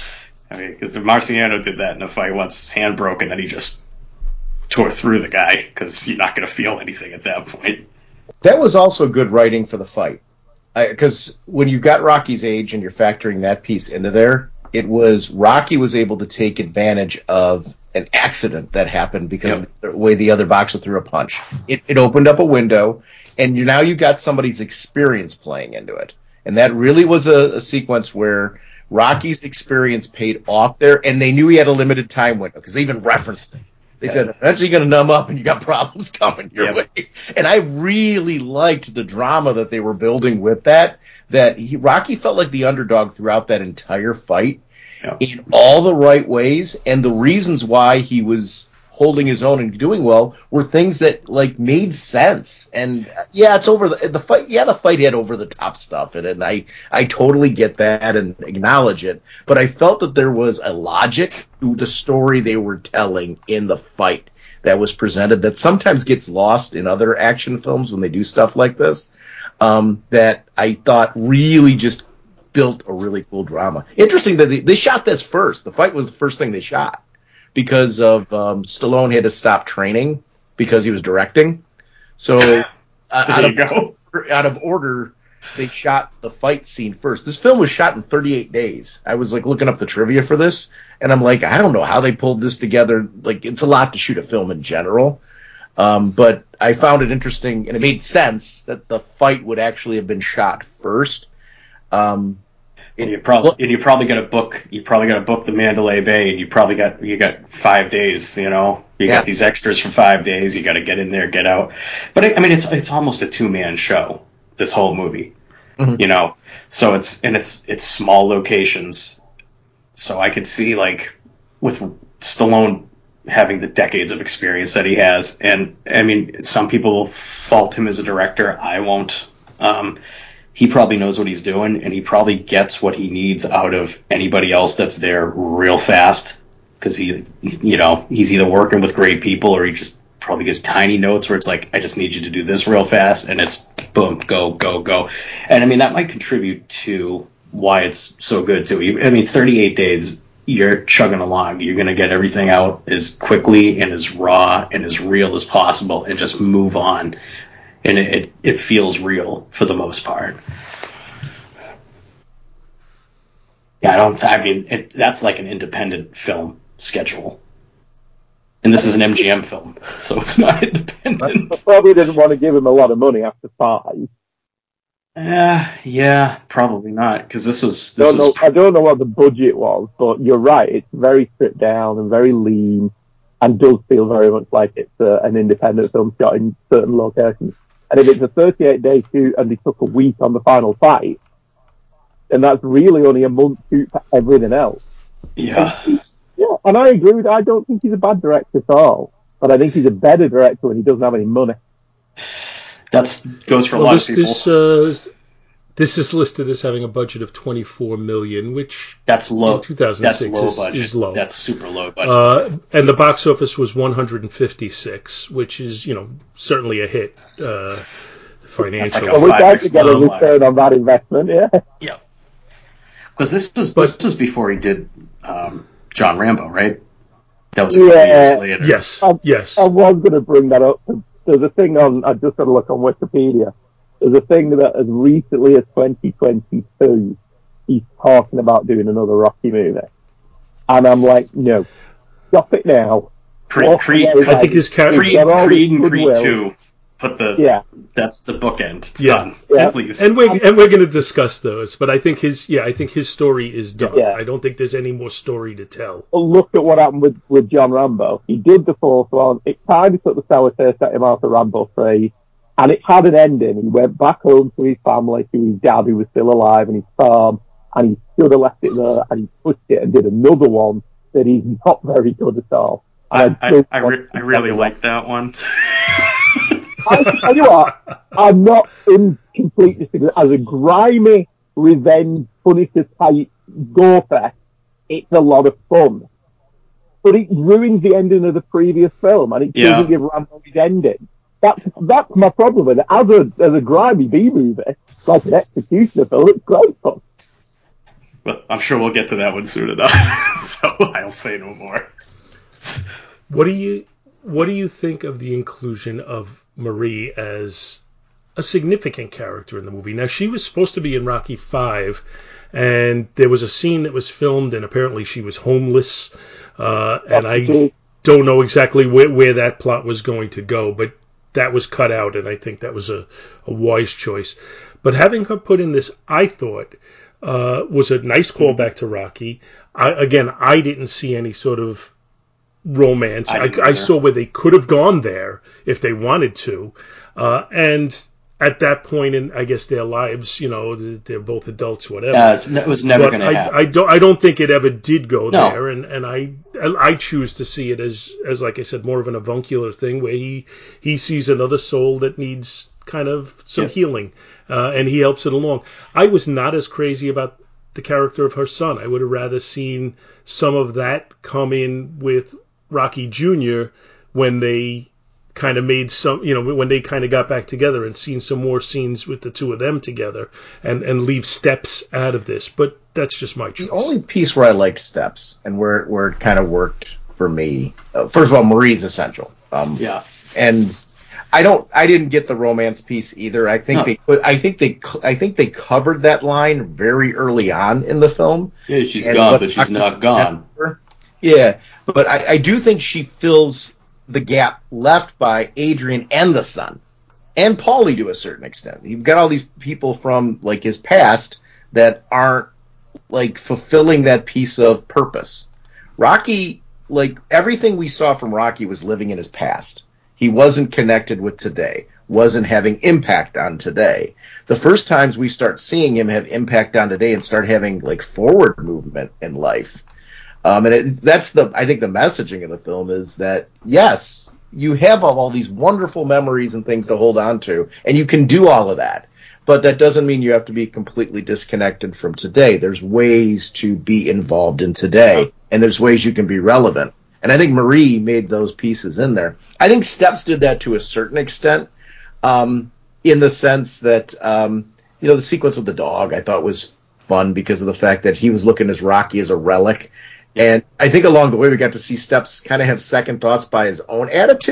I mean, because Marciano did that in a fight once, his hand broke, and then he just tore through the guy because you're not gonna feel anything at that point. That was also good writing for the fight. Because when you got Rocky's age and you're factoring that piece into there, it was Rocky was able to take advantage of an accident that happened because yep. of the way the other boxer threw a punch. It, it opened up a window, and you, now you got somebody's experience playing into it. And that really was a, a sequence where Rocky's experience paid off there, and they knew he had a limited time window because they even referenced it. They said, eventually you're going to numb up and you got problems coming your yep. way. And I really liked the drama that they were building with that, that he, Rocky felt like the underdog throughout that entire fight yep. in all the right ways. And the reasons why he was holding his own and doing well were things that, like, made sense. And, yeah, it's over the, the fight. Yeah, the fight had over the top stuff in it. And I, I totally get that and acknowledge it. But I felt that there was a logic to the story they were telling in the fight that was presented that sometimes gets lost in other action films when they do stuff like this, um, that I thought really just built a really cool drama. Interesting that they, they shot this first. The fight was the first thing they shot. Because of um, Stallone had to stop training because he was directing. So uh, out, of, go. out of order, they shot the fight scene first. This film was shot in thirty-eight days. I was like looking up the trivia for this, and I'm like, I don't know how they pulled this together. Like, it's a lot to shoot a film in general. Um, but I found it interesting, and it made sense that the fight would actually have been shot first. Um, And you probably and you probably got to book you probably got to book the Mandalay Bay, and you probably got you got five days. You know, you yeah. got these extras for five days. You got to get in there, get out. But I mean, it's it's almost a two man show. This whole movie, mm-hmm. you know. So it's and it's it's small locations. So I could see, like, with Stallone having the decades of experience that he has, and I mean, some people will fault him as a director. I won't. Um, He probably knows what he's doing, and he probably gets what he needs out of anybody else that's there real fast, because he, you know, he's either working with great people or he just probably gets tiny notes where it's like, I just need you to do this real fast, and it's boom, go, go, go. And I mean, that might contribute to why it's so good too. I mean, thirty-eight days, you're chugging along. You're going to get everything out as quickly and as raw and as real as possible and just move on. And it, it, it feels real for the most part. Yeah, I don't. I mean, it, that's like an independent film schedule, and this is an M G M film, so it's not independent. I probably didn't want to give him a lot of money after five. Uh, yeah, probably not, because this was. This don't was know, I don't know what the budget was, but you're right. It's very stripped down and very lean, and does feel very much like it's uh, an independent film shot in certain locations. And if it's a thirty-eight day shoot and they took a week on the final fight, then that's really only a month shoot for everything else. Yeah. And, yeah, and I agree with. I don't think he's a bad director at all, but I think he's a better director when he doesn't have any money. That's goes for a well, lot this, of people. This, uh, this is listed as having a budget of twenty-four million dollars, which that's low. In two thousand six that's low is, budget. is low. That's super low budget. Uh, and the box office was one hundred fifty-six, which is, you know, certainly a hit uh, financially. Well, we tried to get a return on that investment, yeah. Yeah. Because this was but, this was before he did um, John Rambo, right? That was a couple yeah, years later. Yes. I, yes. I was going to bring that up. There's a thing on. I just had a look on Wikipedia. There's a thing that as recently as twenty twenty-two, he's talking about doing another Rocky movie, and I'm like, no, stop it now. Creed, Creed, I think his character, Creed, Creed and Creed Two. Put the yeah. That's the bookend. It's yeah. done. Yeah. Please. And we're and we're going to discuss those, but I think his yeah I think his story is done. Yeah. I don't think there's any more story to tell. Well, look at what happened with, with John Rambo. He did the fourth one. It kind of took the sour taste out of him after Rambo three, and it had an ending. He went back home to his family, to his dad who was still alive, and his farm, and he should have left it there, and he pushed it and did another one that he's not very good at all. I I, I, re- I really like that one. I tell you what, I'm not in complete disagreement. As a grimy revenge Punisher type gore fest, it's a lot of fun. But it ruins the ending of the previous film, and it Yeah. doesn't give Rambo his ending. That's that's my problem with it. As a as a grimy B movie, like an executioner film, it's great fun. Well, I'm sure we'll get to that one soon enough, so I'll say no more. What do you what do you think of the inclusion of Marie as a significant character in the movie? Now, she was supposed to be in Rocky five, and there was a scene that was filmed, and apparently she was homeless, uh, and I don't know exactly where, where that plot was going to go, but that was cut out, and I think that was a, a wise choice. But having her put in this, I thought, uh, was a nice callback to Rocky. I, again, I didn't see any sort of romance. I, I, I saw where they could have gone there if they wanted to. Uh, and at that point in, I guess, their lives, you know, they're both adults, whatever. Uh, it was never going to I, happen. I don't, I don't think it ever did go No. there. And, and I, I choose to see it as, as, like I said, more of an avuncular thing where he, he sees another soul that needs kind of some Yep. healing, uh, and he helps it along. I was not as crazy about the character of her son. I would have rather seen some of that come in with Rocky Junior when they kind of made some, you know, when they kind of got back together, and seen some more scenes with the two of them together, and, and leave Steps out of this. But that's just my choice. The only piece where I liked Steps and where where it kind of worked for me, uh, first of all, Marie's essential. Um, yeah, and I don't, I didn't get the romance piece either. I think No. they put, I think they, I think they covered that line very early on in the film. Yeah, she's And- gone, but she's not gone. Yeah, but I, I do think she fills the gap left by Adrian and the son, and Paulie to a certain extent. You've got all these people from like his past that aren't like fulfilling that piece of purpose. Rocky, like everything we saw from Rocky was living in his past. He wasn't connected with today, wasn't having impact on today. The first times we start seeing him have impact on today and start having like forward movement in life. Um, and it, that's the, I think the messaging of the film is that, yes, you have all, all these wonderful memories and things to hold on to, and you can do all of that. But that doesn't mean you have to be completely disconnected from today. There's ways to be involved in today, and there's ways you can be relevant. And I think Marie made those pieces in there. I think Steps did that to a certain extent, um, in the sense that, um, you know, the sequence with the dog I thought was fun because of the fact that he was looking as Rocky as a relic. And I think along the way we got to see Steps kind of have second thoughts by his own attitude,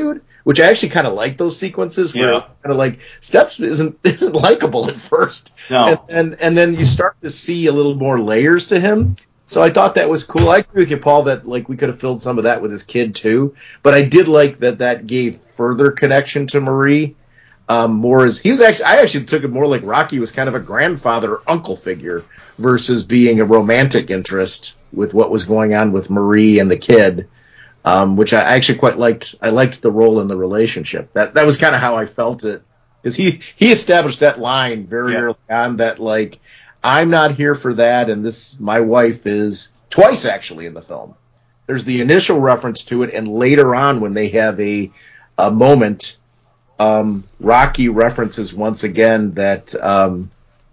which I actually kind of like those sequences where Yeah. kind of like Steps isn't isn't likable at first, No. and, and and then you start to see a little more layers to him. So I thought that was cool. I agree with you, Paul, that like we could have filled some of that with his kid too. But I did like that that gave further connection to Marie. Um, more as he was actually, I actually took it more like Rocky was kind of a grandfather or uncle figure versus being a romantic interest with what was going on with Marie and the kid, um, which I actually quite liked. I liked the role in the relationship. That that was kind of how I felt it, because he he established that line very Yeah. early on that like, I'm not here for that, and this my wife is, twice actually in the film. There's the initial reference to it, and later on when they have a a moment, um, Rocky references once again that um,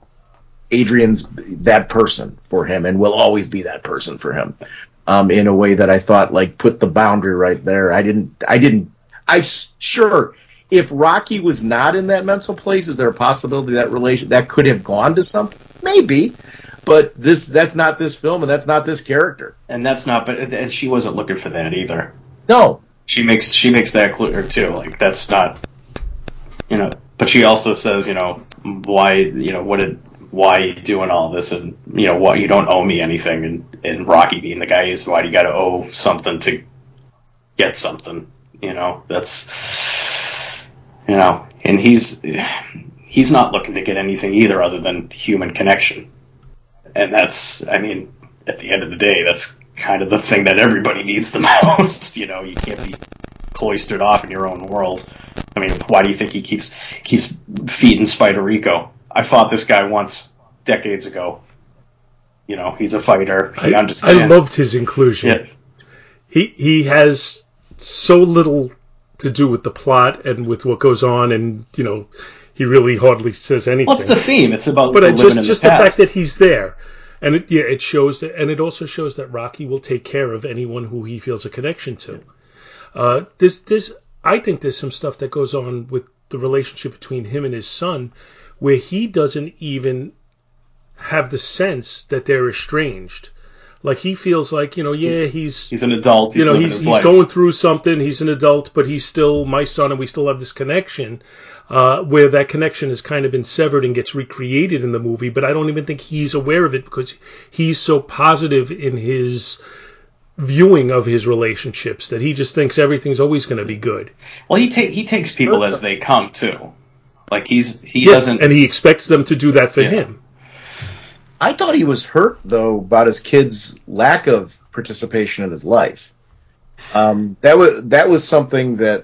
Adrian's that person for him and will always be that person for him, um, in a way that I thought like put the boundary right there. I didn't. I didn't. I sure. If Rocky was not in that mental place, is there a possibility that relation that could have gone to something? Maybe, but this that's not this film, and that's not this character. And that's not, but and she wasn't looking for that either. No, she makes she makes that clear too. Like that's not, you know. But she also says, you know, why, you know, what did why are you doing all this, and you know, what you don't owe me anything, and and Rocky being the guy is, why do you got to owe something to get something? You know, that's, you know, and he's he's not looking to get anything either other than human connection. And that's, I mean, at the end of the day, that's kind of the thing that everybody needs the most. You know, you can't be cloistered off in your own world. I mean, why do you think he keeps keeps feeding Spiderico? I fought this guy once, decades ago. You know, he's a fighter. He I, understands. I loved his inclusion. Yeah. He he has so little to do with the plot and with what goes on, and you know, he really hardly says anything. What's the theme? It's about but the I living just in just the the, past. fact that he's there, and it, yeah, it shows that, and it also shows that Rocky will take care of anyone who he feels a connection to. Uh, this this I think there's some stuff that goes on with the relationship between him and his son, where he doesn't even have the sense that they're estranged. Like he feels like, you know, yeah, he's he's an adult. He's you know, living he's his he's life. going through something. He's an adult, but he's still my son, and we still have this connection. Uh, where that connection has kind of been severed and gets recreated in the movie, but I don't even think he's aware of it because he's so positive in his viewing of his relationships that he just thinks everything's always going to be good. Well, he ta- he takes people as they come too. Like he's he Yeah, doesn't, and he expects them to do that for Yeah. him. I thought he was hurt though about his kid's lack of participation in his life. Um, that was that was something that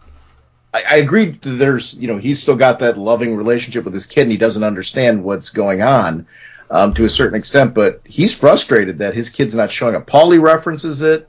I, I agreed. That there's, you know, he's still got that loving relationship with his kid, and he doesn't understand what's going on um, to a certain extent. But he's frustrated that his kid's not showing up. Paulie references it.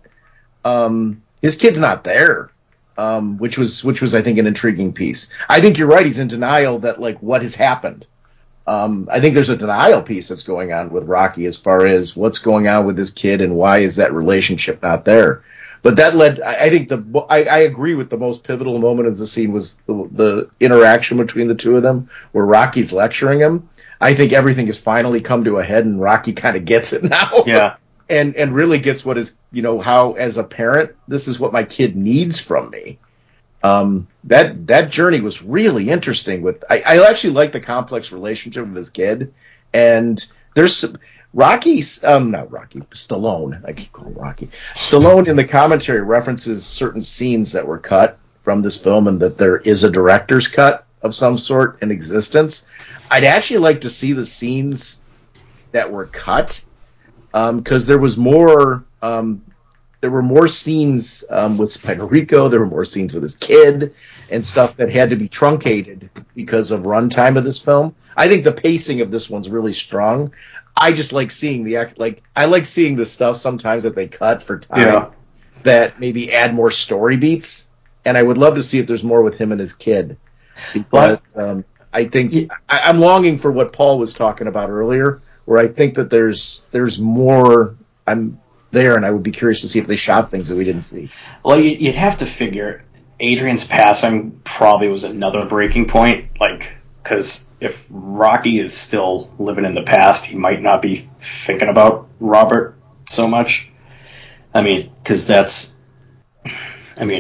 Um, his kid's not there, um, which was which was I think an intriguing piece. I think you're right. He's in denial that like what has happened. Um, I think there's a denial piece that's going on with Rocky as far as what's going on with his kid and why is that relationship not there. But that led, I, I think the, I, I agree with the most pivotal moment in the scene was the, the interaction between the two of them where Rocky's lecturing him. I think everything has finally come to a head and Rocky kind of gets it now. Yeah. and, and really gets what is, you know, how as a parent, this is what my kid needs from me. Um, that that journey was really interesting. With I, I actually like the complex relationship with his kid, and there's some, Rocky's um not Rocky Stallone. I keep calling him Rocky Stallone in the commentary references certain scenes that were cut from this film, and that there is a director's cut of some sort in existence. I'd actually like to see the scenes that were cut because um, there was more. Um, There were more scenes um, with Spiderico. There were more scenes with his kid and stuff that had to be truncated because of runtime of this film. I think the pacing of this one's really strong. I just like seeing the act. Like I like seeing the stuff sometimes that they cut for time Yeah. that maybe add more story beats. And I would love to see if there's more with him and his kid. But um, I think I, I'm longing for what Paul was talking about earlier, where I think that there's there's more. I'm. there, and I would be curious to see if they shot things that we didn't see. Well, you'd have to figure Adrian's passing probably was another breaking point, like, because if Rocky is still living in the past, he might not be thinking about Robert so much. I mean, because that's, I mean,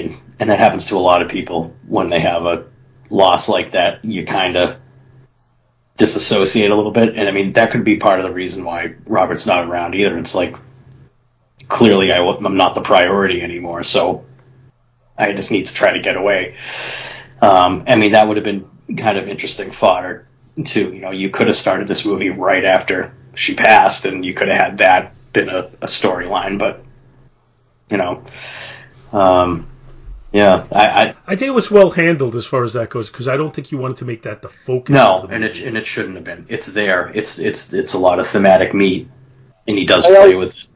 and that happens to a lot of people when they have a loss like that. You kind of disassociate a little bit, and I mean that could be part of the reason why Robert's not around either. It's like clearly I, I'm not the priority anymore, so I just need to try to get away. Um, I mean that would have been kind of interesting fodder too. You know, you could have started this movie right after she passed, and you could have had that been a, a storyline, but you know, um, yeah, I, I I think it was well handled as far as that goes, because I don't think you wanted to make that the focus. No, of the and movie. it and it shouldn't have been. It's there. It's it's it's a lot of thematic meat, and he does I play also, with it.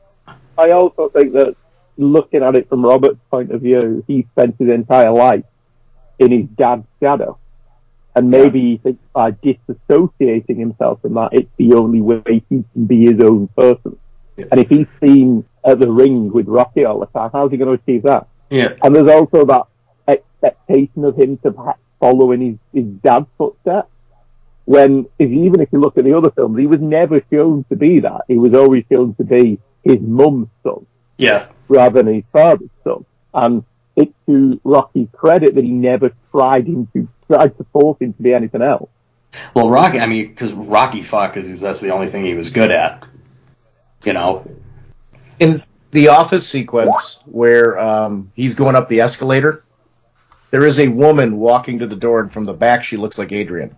I also think that looking at it from Robert's point of view, he spent his entire life in his dad's shadow, and maybe yeah. he thinks by disassociating himself from that, it's the only way he can be his own person. Yeah. And if he's seen at the ring with Rocky all the time, how's he going to achieve that? Yeah. And there's also that expectation of him to perhaps follow in his, his dad's footsteps. When, if, even if you look at the other films, he was never shown to be that. He was always shown to be his mum's son. Yeah. Rather than his father's son. And it's to Rocky's credit that he never tried him to, tried to force him to be anything else. Well, Rocky, I mean, because Rocky fought because that's the only thing he was good at. You know? In the office sequence where um, he's going up the escalator, there is a woman walking to the door, and from the back she looks like Adrian.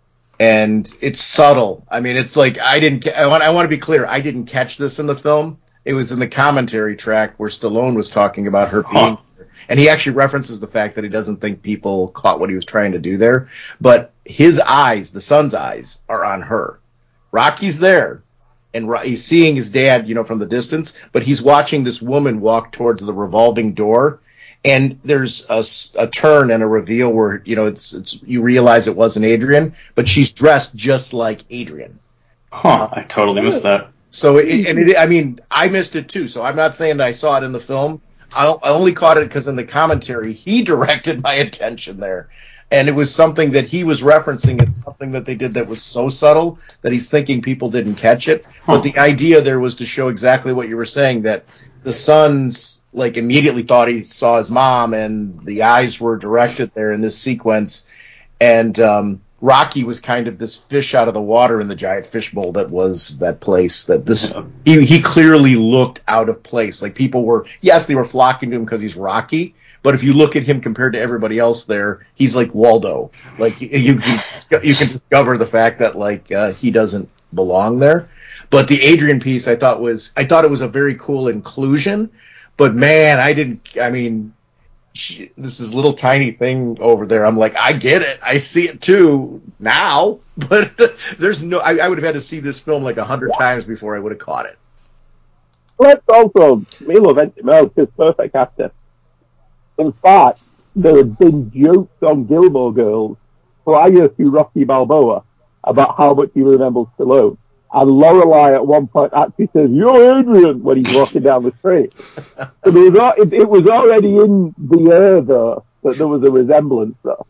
And it's subtle. I mean, it's like, I didn't, I want, I want to be clear, I didn't catch this in the film. It was in the commentary track where Stallone was talking about her being, huh. and he actually references the fact that he doesn't think people caught what he was trying to do there. But his eyes, the son's eyes, are on her. Rocky's there, and he's seeing his dad, you know, from the distance, but he's watching this woman walk towards the revolving door. And there's a, a turn and a reveal where, you know, it's it's you realize it wasn't Adrian, but she's dressed just like Adrian. Huh, I totally missed that. So, it, and it, I mean, I missed it too, so I'm not saying that I saw it in the film. I, I only caught it because in the commentary, he directed my attention there. And it was something that he was referencing. It's something that they did that was so subtle that he's thinking people didn't catch it. Huh. But the idea there was to show exactly what you were saying, that the son's like immediately thought he saw his mom, and the eyes were directed there in this sequence. And um, Rocky was kind of this fish out of the water in the giant fishbowl that was that place. That this he, he clearly looked out of place. Like people were, yes, they were flocking to him because he's Rocky. But if you look at him compared to everybody else there, he's like Waldo. Like you, you can you can discover the fact that like uh, he doesn't belong there. But the Adrian piece, I thought was I thought it was a very cool inclusion. But man, I didn't. I mean, she, this is little tiny thing over there. I'm like, I get it. I see it too now. But there's no. I, I would have had to see this film like a hundred times before I would have caught it. Let's also Milo Ventimiglia is perfect actor. In fact, there have been jokes on Gilmore Girls prior to Rocky Balboa about how much he resembles Stallone. And Lorelai at one point actually says, "You're Adrian," when he's walking down the street. So there was, it, it was already in the air, though, that there was a resemblance, though.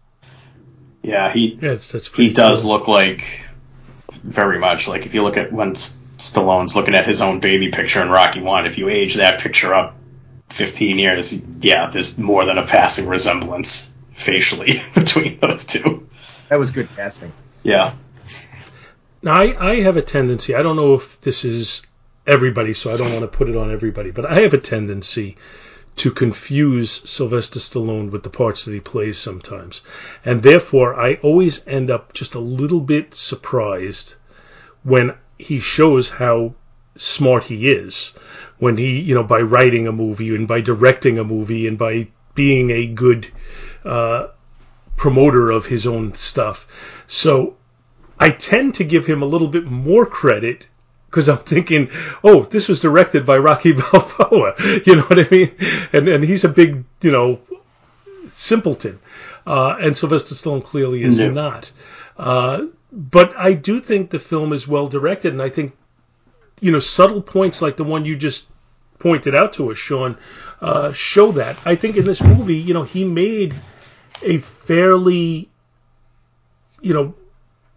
Yeah, he yeah, it's, that's he does cool. look like, very much, like if you look at when Stallone's looking at his own baby picture in Rocky one, if you age that picture up fifteen years, yeah, there's more than a passing resemblance facially between those two. That was good casting. Yeah. Now, I, I have a tendency, I don't know if this is everybody, so I don't want to put it on everybody, but I have a tendency to confuse Sylvester Stallone with the parts that he plays sometimes. And therefore, I always end up just a little bit surprised when he shows how smart he is. When he, you know, by writing a movie and by directing a movie and by being a good uh, promoter of his own stuff. So I tend to give him a little bit more credit because I'm thinking, oh, this was directed by Rocky Balboa. You know what I mean? And and he's a big, you know, simpleton. Uh, and Sylvester Stallone clearly is no. not. Uh, but I do think the film is well directed, and I think, you know, subtle points like the one you just pointed out to us, Sean, uh, show that. I think in this movie, you know, he made a fairly, you know,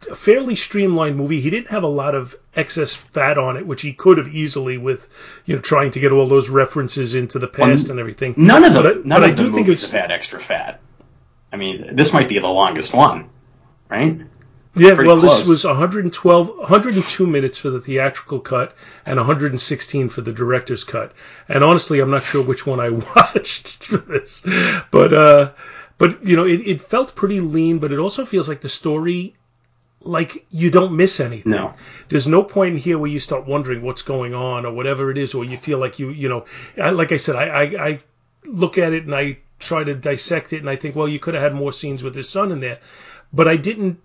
a fairly streamlined movie. He didn't have a lot of excess fat on it, which he could have easily with, you know, trying to get all those references into the past well, and everything. None of the but I, none but of I the do think movies it's, have had extra fat. I mean, this might be the longest one, right? Yeah, Pretty well, close. this was one hundred twelve, one hundred two minutes for the theatrical cut and one hundred sixteen for the director's cut. And honestly, I'm not sure which one I watched for this, but uh, but you know, it, it felt pretty lean, but it also feels like the story, like you don't miss anything. No, there's no point in here where you start wondering what's going on or whatever it is, or you feel like you, you know, I, like I said, I, I, I look at it and I try to dissect it, and I think, well, you could have had more scenes with his son in there, but I didn't.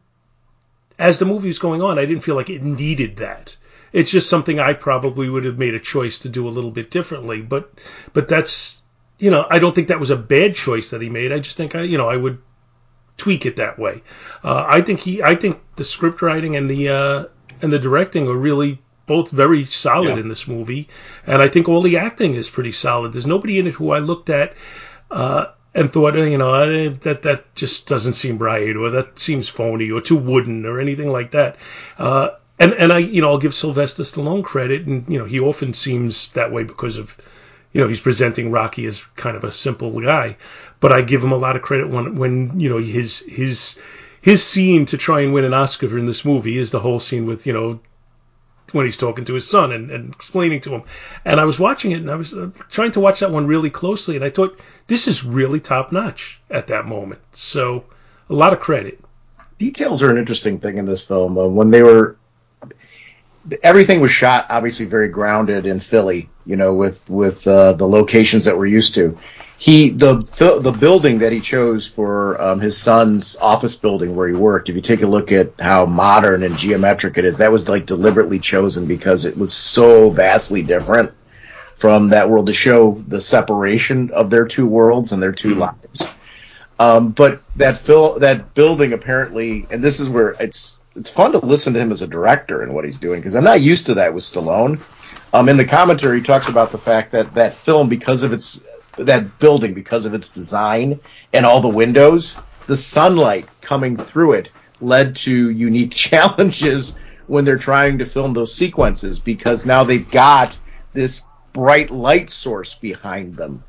As the movie was going on, I didn't feel like it needed that. It's just something I probably would have made a choice to do a little bit differently. But but that's, you know, I don't think that was a bad choice that he made. I just think, I, you know, I would tweak it that way. Uh, I think he, I think the script writing and the uh, and the directing are really both very solid yeah. in this movie. And I think all the acting is pretty solid. There's nobody in it who I looked at uh, and thought, you know, that that just doesn't seem right, or that seems phony, or too wooden, or anything like that. Uh, and and I, you know, I'll give Sylvester Stallone credit, and you know, he often seems that way because of, you know, he's presenting Rocky as kind of a simple guy. But I give him a lot of credit when when you know his his his scene to try and win an Oscar in this movie is the whole scene with, you know, when he's talking to his son and, and explaining to him. And I was watching it, and I was uh, trying to watch that one really closely, and I thought, this is really top-notch at that moment. So, a lot of credit. Details are an interesting thing in this film. Uh, when they were... Everything was shot, obviously, very grounded in Philly, you know, with, with uh, the locations that we're used to. He the the building that he chose for um, his son's office building where he worked, if you take a look at how modern and geometric it is, that was like deliberately chosen because it was so vastly different from that world to show the separation of their two worlds and their two mm. lives. Um, but that fil- that building apparently, and this is where it's it's fun to listen to him as a director and what he's doing, because I'm not used to that with Stallone. Um, in the commentary, he talks about the fact that that film, because of its that building, because of its design and all the windows, the sunlight coming through it led to unique challenges when they're trying to film those sequences, because now they've got this bright light source behind them.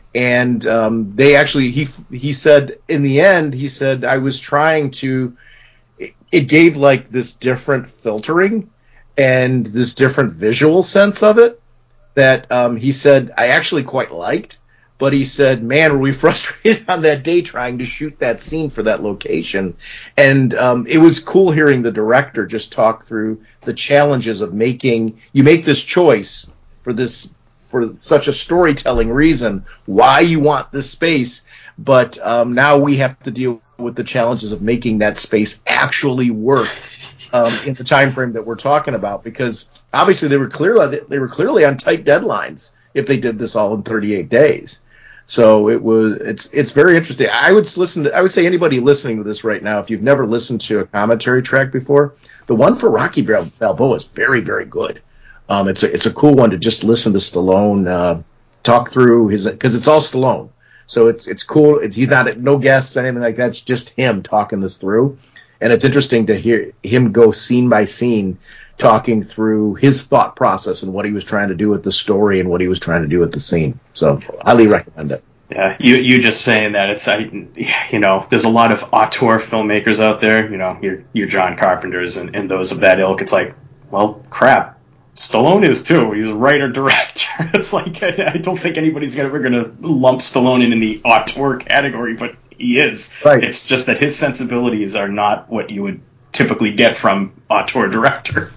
And um, they actually, he he said, in the end, he said, I was trying to, it, it gave like this different filtering and this different visual sense of it that um, he said I actually quite liked. But he said, man, were we frustrated on that day trying to shoot that scene for that location. And um, it was cool hearing the director just talk through the challenges of making, you make this choice for this, for such a storytelling reason, why you want this space, but um, now we have to deal with the challenges of making that space actually work um, in the time frame that we're talking about, because obviously they were clearly they were clearly on tight deadlines if they did this all in thirty-eight days. So it was it's it's very interesting. I would listen to I would say anybody listening to this right now, if you've never listened to a commentary track before, the one for Rocky Balboa is very, very good. Um, it's a it's a cool one to just listen to Stallone uh, talk through his, because it's all Stallone. So it's it's cool. It's, he's not no guests, anything like that. It's just him talking this through, and it's interesting to hear him go scene by scene, talking through his thought process and what he was trying to do with the story and what he was trying to do with the scene. So highly recommend it. Yeah, you you just saying that, it's I, you know, there's a lot of auteur filmmakers out there. You know, your your John Carpenters and, and those of that ilk. It's like, well, crap. Stallone is too. He's a writer director. It's like I, I don't think anybody's ever going to lump Stallone in, in the auteur category, but he is. Right. It's just that his sensibilities are not what you would typically get from auteur director.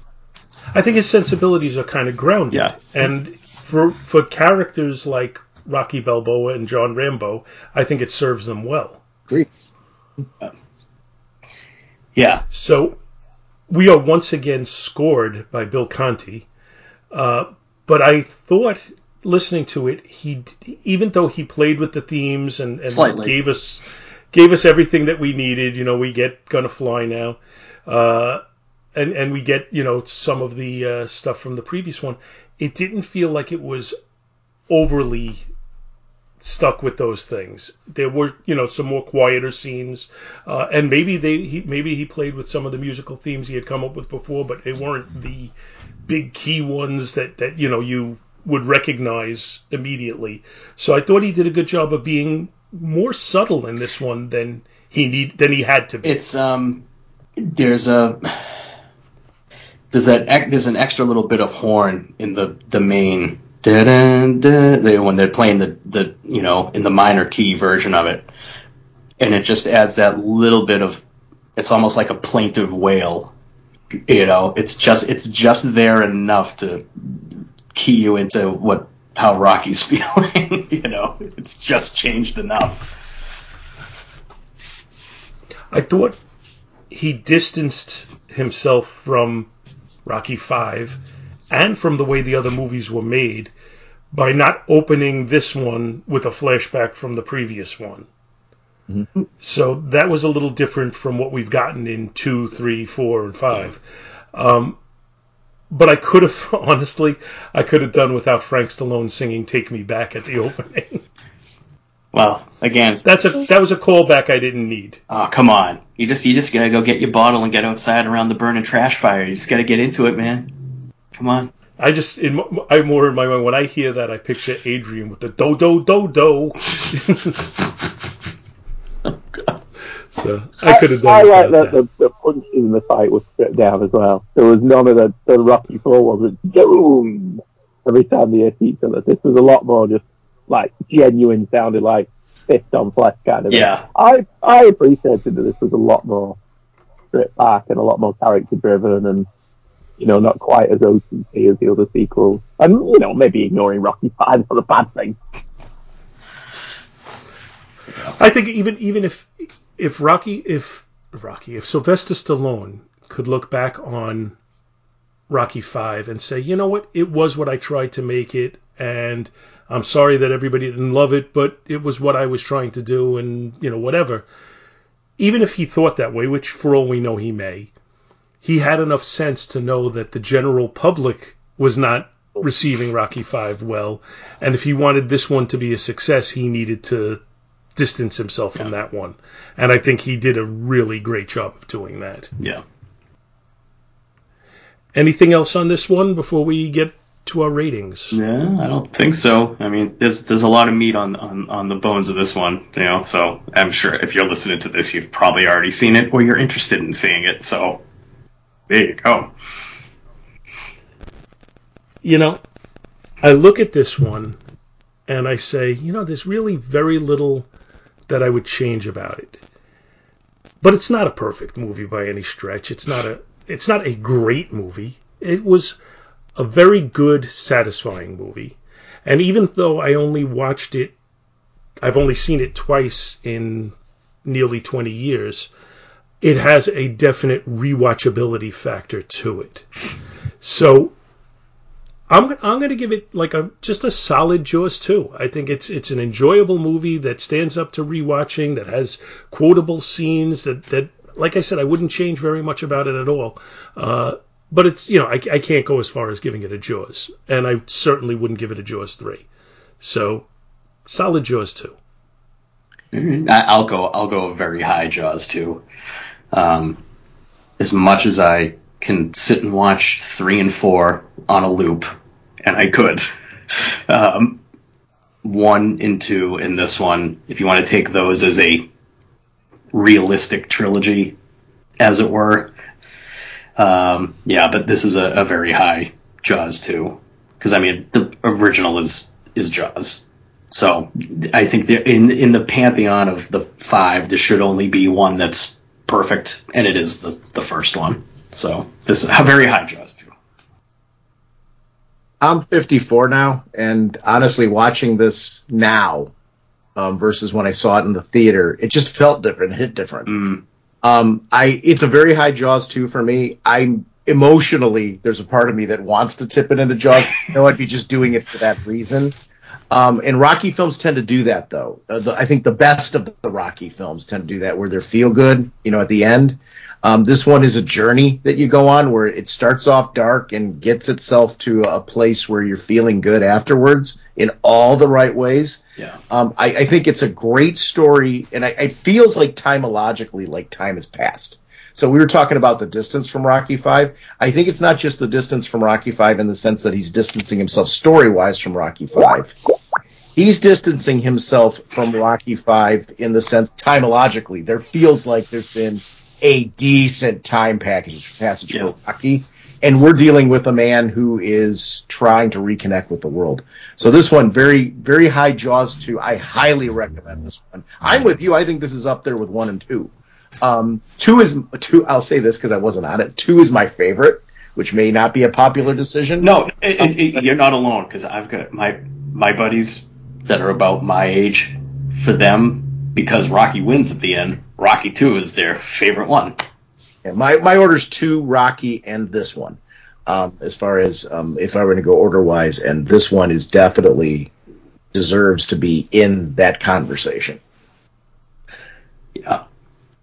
I think his sensibilities are kind of grounded. Yeah. And for for characters like Rocky Balboa and John Rambo, I think it serves them well. Great. Yeah. So we are once again scored by Bill Conti, uh, but I thought, listening to it, he, even though he played with the themes and, and gave us gave us everything that we needed, you know, we get Gonna Fly now, uh, and and we get, you know, some of the uh, stuff from the previous one. It didn't feel like it was overly stuck with those things. There were, you know, some more quieter scenes, uh, and maybe they he, maybe he played with some of the musical themes he had come up with before, but they weren't the big key ones that, that you know you would recognize immediately. So I thought he did a good job of being more subtle in this one than he need than he had to be. It's um, there's a there's that there's an extra little bit of horn in the the main. Da-da-da, when they're playing the, the, you know, in the minor key version of it. And it just adds that little bit of, it's almost like a plaintive wail. You know, it's just, it's just there enough to key you into what, how Rocky's feeling. You know, it's just changed enough. I thought he distanced himself from Rocky Five and from the way the other movies were made by not opening this one with a flashback from the previous one. Mm-hmm. So that was a little different from what we've gotten in two, three, four, and five. Um, but I could have, honestly, I could have done without Frank Stallone singing "Take Me Back" at the opening. Well, again, that's a that was a callback I didn't need. Oh, come on! You just you just gotta go get your bottle and get outside around the burning trash fire. You just gotta get into it, man. Come on. I just, in, I more in my mind, when I hear that, I picture Adrian with the do, do, do, do. Oh, God. So, I could have done I, I like that. that the, the punches in the fight was stripped down as well. There was none of the, the Rocky Four was boom every time they hit each other. This was a lot more just, like, genuine, sounded like fist on flesh kind of yeah. thing. I, I appreciated that this was a lot more stripped back and a lot more character driven and, you know, not quite as O T T as the other sequels. And, you know, maybe ignoring Rocky Five for the bad thing. I think even even if if Rocky if Rocky if Sylvester Stallone could look back on Rocky Five and say, you know what, it was what I tried to make it, and I'm sorry that everybody didn't love it, but it was what I was trying to do, and you know, whatever. Even if he thought that way, which for all we know he may, he had enough sense to know that the general public was not receiving Rocky Five well, and if he wanted this one to be a success, he needed to distance himself from yeah. that one. And I think he did a really great job of doing that. Yeah. Anything else on this one before we get to our ratings? Yeah, I don't think so. I mean, there's there's a lot of meat on, on, on the bones of this one, you know, so I'm sure if you're listening to this, you've probably already seen it or you're interested in seeing it, so there you go. You know, I look at this one and I say, you know, there's really very little that I would change about it. But it's not a perfect movie by any stretch. It's not a it's not a great movie. It was a very good, satisfying movie. And even though I only watched it, I've only seen it twice in nearly twenty years, it has a definite rewatchability factor to it. So I'm I'm going to give it like a just a solid Jaws two. I think it's it's an enjoyable movie that stands up to rewatching, that has quotable scenes that, that like I said, I wouldn't change very much about it at all. Uh, but it's, you know, I, I can't go as far as giving it a Jaws, and I certainly wouldn't give it a Jaws three. So solid Jaws two. Mm-hmm. I'll go I'll go a very high Jaws two. Um, as much as I can sit and watch three and four on a loop, and I could. Um, one and two in this one, if you want to take those as a realistic trilogy, as it were. Um, yeah, but this is a, a very high Jaws two. Because, I mean, the original is is Jaws. So I think in in the pantheon of the five, there should only be one that's perfect, and it is the, the first one. So this is a very high Jaws too. I'm fifty-four now, and honestly, watching this now um, versus when I saw it in the theater, it just felt different, it hit different. Mm. Um, I it's a very high Jaws two for me. I'm emotionally, there's a part of me that wants to tip it into Jaws. I know I'd be just doing it for that reason. Um, and Rocky films tend to do that, though. Uh, the, I think the best of the Rocky films tend to do that, where they're feel good, you know, at the end. Um, this one is a journey that you go on, where it starts off dark and gets itself to a place where you're feeling good afterwards in all the right ways. Yeah. Um, I, I think it's a great story, and I, it feels like timologically, like time has passed. So we were talking about the distance from Rocky Five. I think it's not just the distance from Rocky Five in the sense that he's distancing himself story-wise from Rocky Five. He's distancing himself from Rocky Five in the sense timologically. There feels like there's been a decent time package passage Yeah. for Rocky, and we're dealing with a man who is trying to reconnect with the world. So this one, very, very high Jaws two. I highly recommend this one. I'm with you. I think this is up there with one and two. Um, two is two. I'll say this because I wasn't on it. Two is my favorite, which may not be a popular decision. No, it, it, it, you're not alone, because I've got my my buddies that are about my age. For them, because Rocky wins at the end, Rocky two is their favorite one. Yeah, my my order's two, Rocky, and this one. Um, as far as um, if I were to go order wise, and this one is definitely deserves to be in that conversation. Yeah.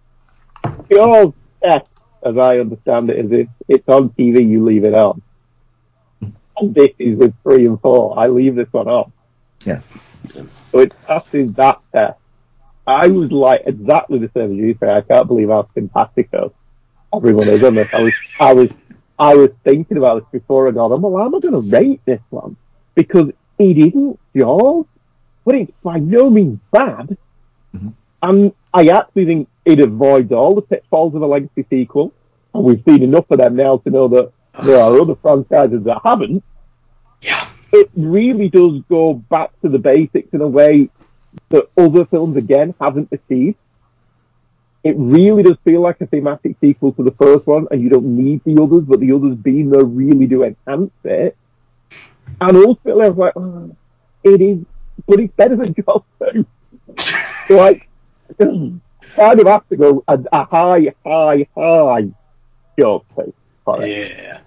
Your test, as I understand it, is if it's on T V, you leave it on. And this is with three and four. I leave this one on. Yeah. So it passes that test. I was like exactly the same as you say. I can't believe how simpatico everyone is on this. I was, I was, I was thinking about this before I got on. Well, how am I going to rate this one? Because it isn't Jaws, but it's by no means bad. Mm-hmm. And I actually think it avoids all the pitfalls of a legacy sequel. And we've seen enough of them now to know that there are other franchises that haven't. Yeah. It really does go back to the basics in a way that other films, again, haven't achieved. It really does feel like a thematic sequel to the first one, and you don't need the others, but the others being there really do enhance it. And ultimately, I was like, oh, it is, but it's better than Jaws two. So I kind of have to go a, a high, high, high Jaws two. Yeah.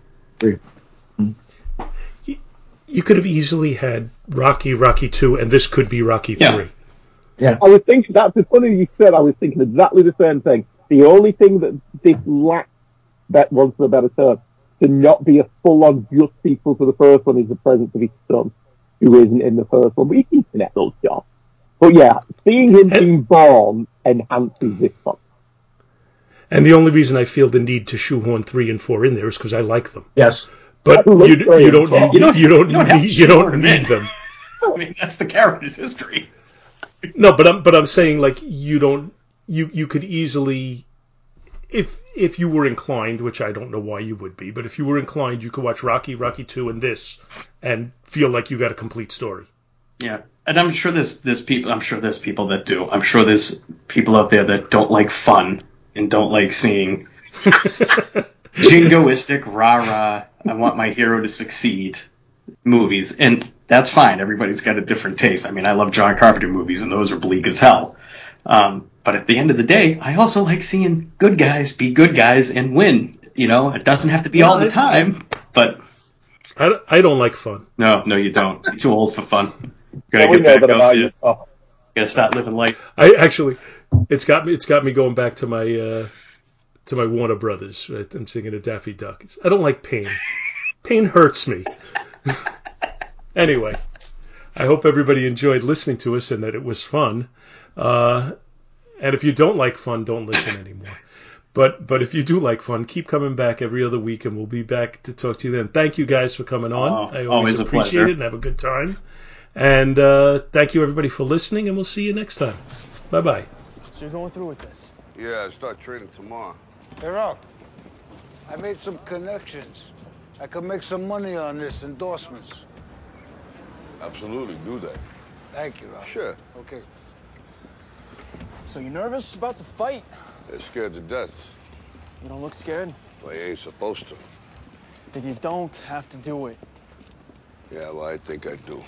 You could have easily had Rocky, Rocky two, and this could be Rocky Yeah. three. Yeah. I was thinking, that's as funny as you said, I was thinking exactly the same thing. The only thing that this lacks, that wants a better term, to not be a full-on just sequel to the first one is the presence of his son, who isn't in the first one, but he can connect those jobs. But yeah, seeing him being born enhances this one. And the only reason I feel the need to shoehorn three and four in there is because I like them. Yes. But you, you don't you don't you don't, you don't, you don't, need, you don't need them. I mean, that's the character's history. No, but I'm but I'm saying like you don't you you could easily, if if you were inclined, which I don't know why you would be, but if you were inclined, you could watch Rocky, Rocky two, and this, and feel like you got a complete story. Yeah, and I'm sure there's there's people I'm sure there's people that do. I'm sure there's people out there that don't like fun and don't like seeing jingoistic rah rah. I want my hero to succeed movies, and that's fine. Everybody's got a different taste. I mean, I love John Carpenter movies, and those are bleak as hell. Um, but at the end of the day, I also like seeing good guys be good guys and win. You know, it doesn't have to be Yeah, all the I- time, but I, don't- I don't like fun. no, no, you don't. You're too old for fun. Yeah, Gotta we get know back that out about there. you. Oh. Gotta start living life. I actually, it's got me. It's got me going back to my uh, to my Warner Brothers. Right? I'm singing a Daffy Duck. I don't like pain. Pain hurts me. Anyway, I hope everybody enjoyed listening to us and that it was fun. Uh, and if you don't like fun, don't listen anymore. But but if you do like fun, keep coming back every other week, and we'll be back to talk to you then. Thank you guys for coming on. Oh, I always, always a appreciate pleasure. it and have a good time. And uh, thank you everybody for listening, and we'll see you next time. Bye bye. So you're going through with this? Yeah, I start training tomorrow. Hey, Rock, I made some connections. I could make some money on this, endorsements. Absolutely, do that. Thank you, Rock. Sure. Okay. So you nervous about the fight? They're scared to death. You don't look scared? Well, you ain't supposed to. Then you don't have to do it. Yeah, well, I think I do.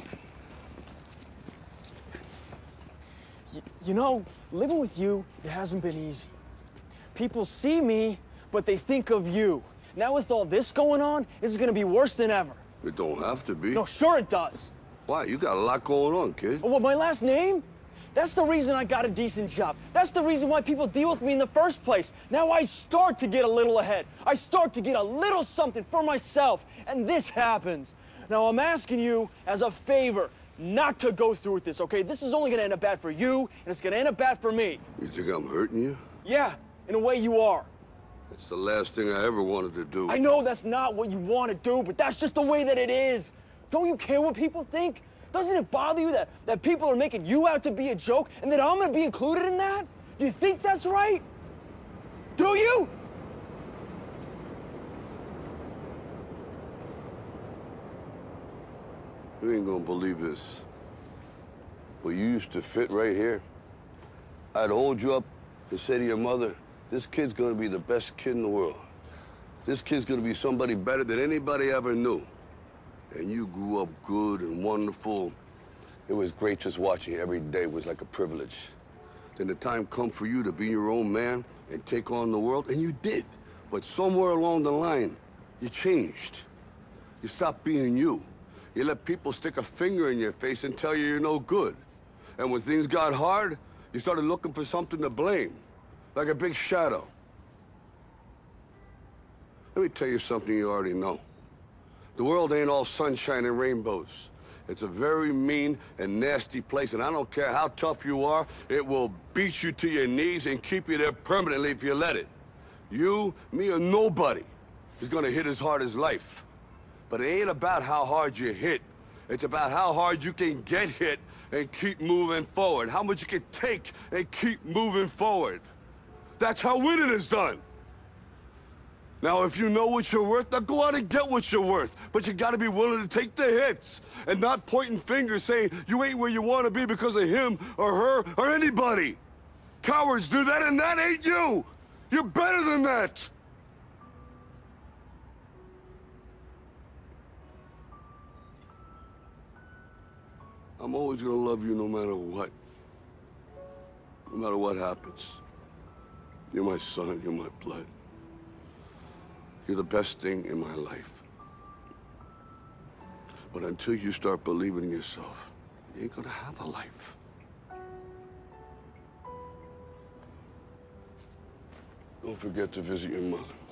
Y- you know, living with you, it hasn't been easy. People see me, but they think of you. Now with all this going on, this is gonna be worse than ever. It don't have to be. No, sure it does. Why? You got a lot going on, kid. Oh, what, my last name? That's the reason I got a decent job. That's the reason why people deal with me in the first place. Now I start to get a little ahead. I start to get a little something for myself. And this happens. Now I'm asking you as a favor not to go through with this, okay? This is only going to end up bad for you, and it's going to end up bad for me. You think I'm hurting you? Yeah, in a way you are. That's the last thing I ever wanted to do. I know that's not what you want to do, but that's just the way that it is. Don't you care what people think? Doesn't it bother you that, that people are making you out to be a joke and that I'm going to be included in that? Do you think that's right? Do you? You ain't gonna believe this, but you used to fit right here. I'd hold you up and say to your mother, this kid's gonna be the best kid in the world. This kid's gonna be somebody better than anybody ever knew. And you grew up good and wonderful. It was great just watching you every day. It was like a privilege. Then the time come for you to be your own man and take on the world, and you did. But somewhere along the line, you changed. You stopped being you. You let people stick a finger in your face and tell you you're no good. And when things got hard, you started looking for something to blame, like a big shadow. Let me tell you something you already know. The world ain't all sunshine and rainbows. It's a very mean and nasty place, and I don't care how tough you are, it will beat you to your knees and keep you there permanently if you let it. You, me, or nobody is gonna hit as hard as life. But it ain't about how hard you hit. It's about how hard you can get hit and keep moving forward. How much you can take and keep moving forward. That's how winning is done. Now, if you know what you're worth, now go out and get what you're worth. But you gotta be willing to take the hits and not pointing fingers saying you ain't where you want to be because of him or her or anybody. Cowards do that, and that ain't you. You're better than that. I'm always gonna love you no matter what. No matter what happens. You're my son, you're my blood. You're the best thing in my life. But until you start believing in yourself, you ain't gonna have a life. Don't forget to visit your mother.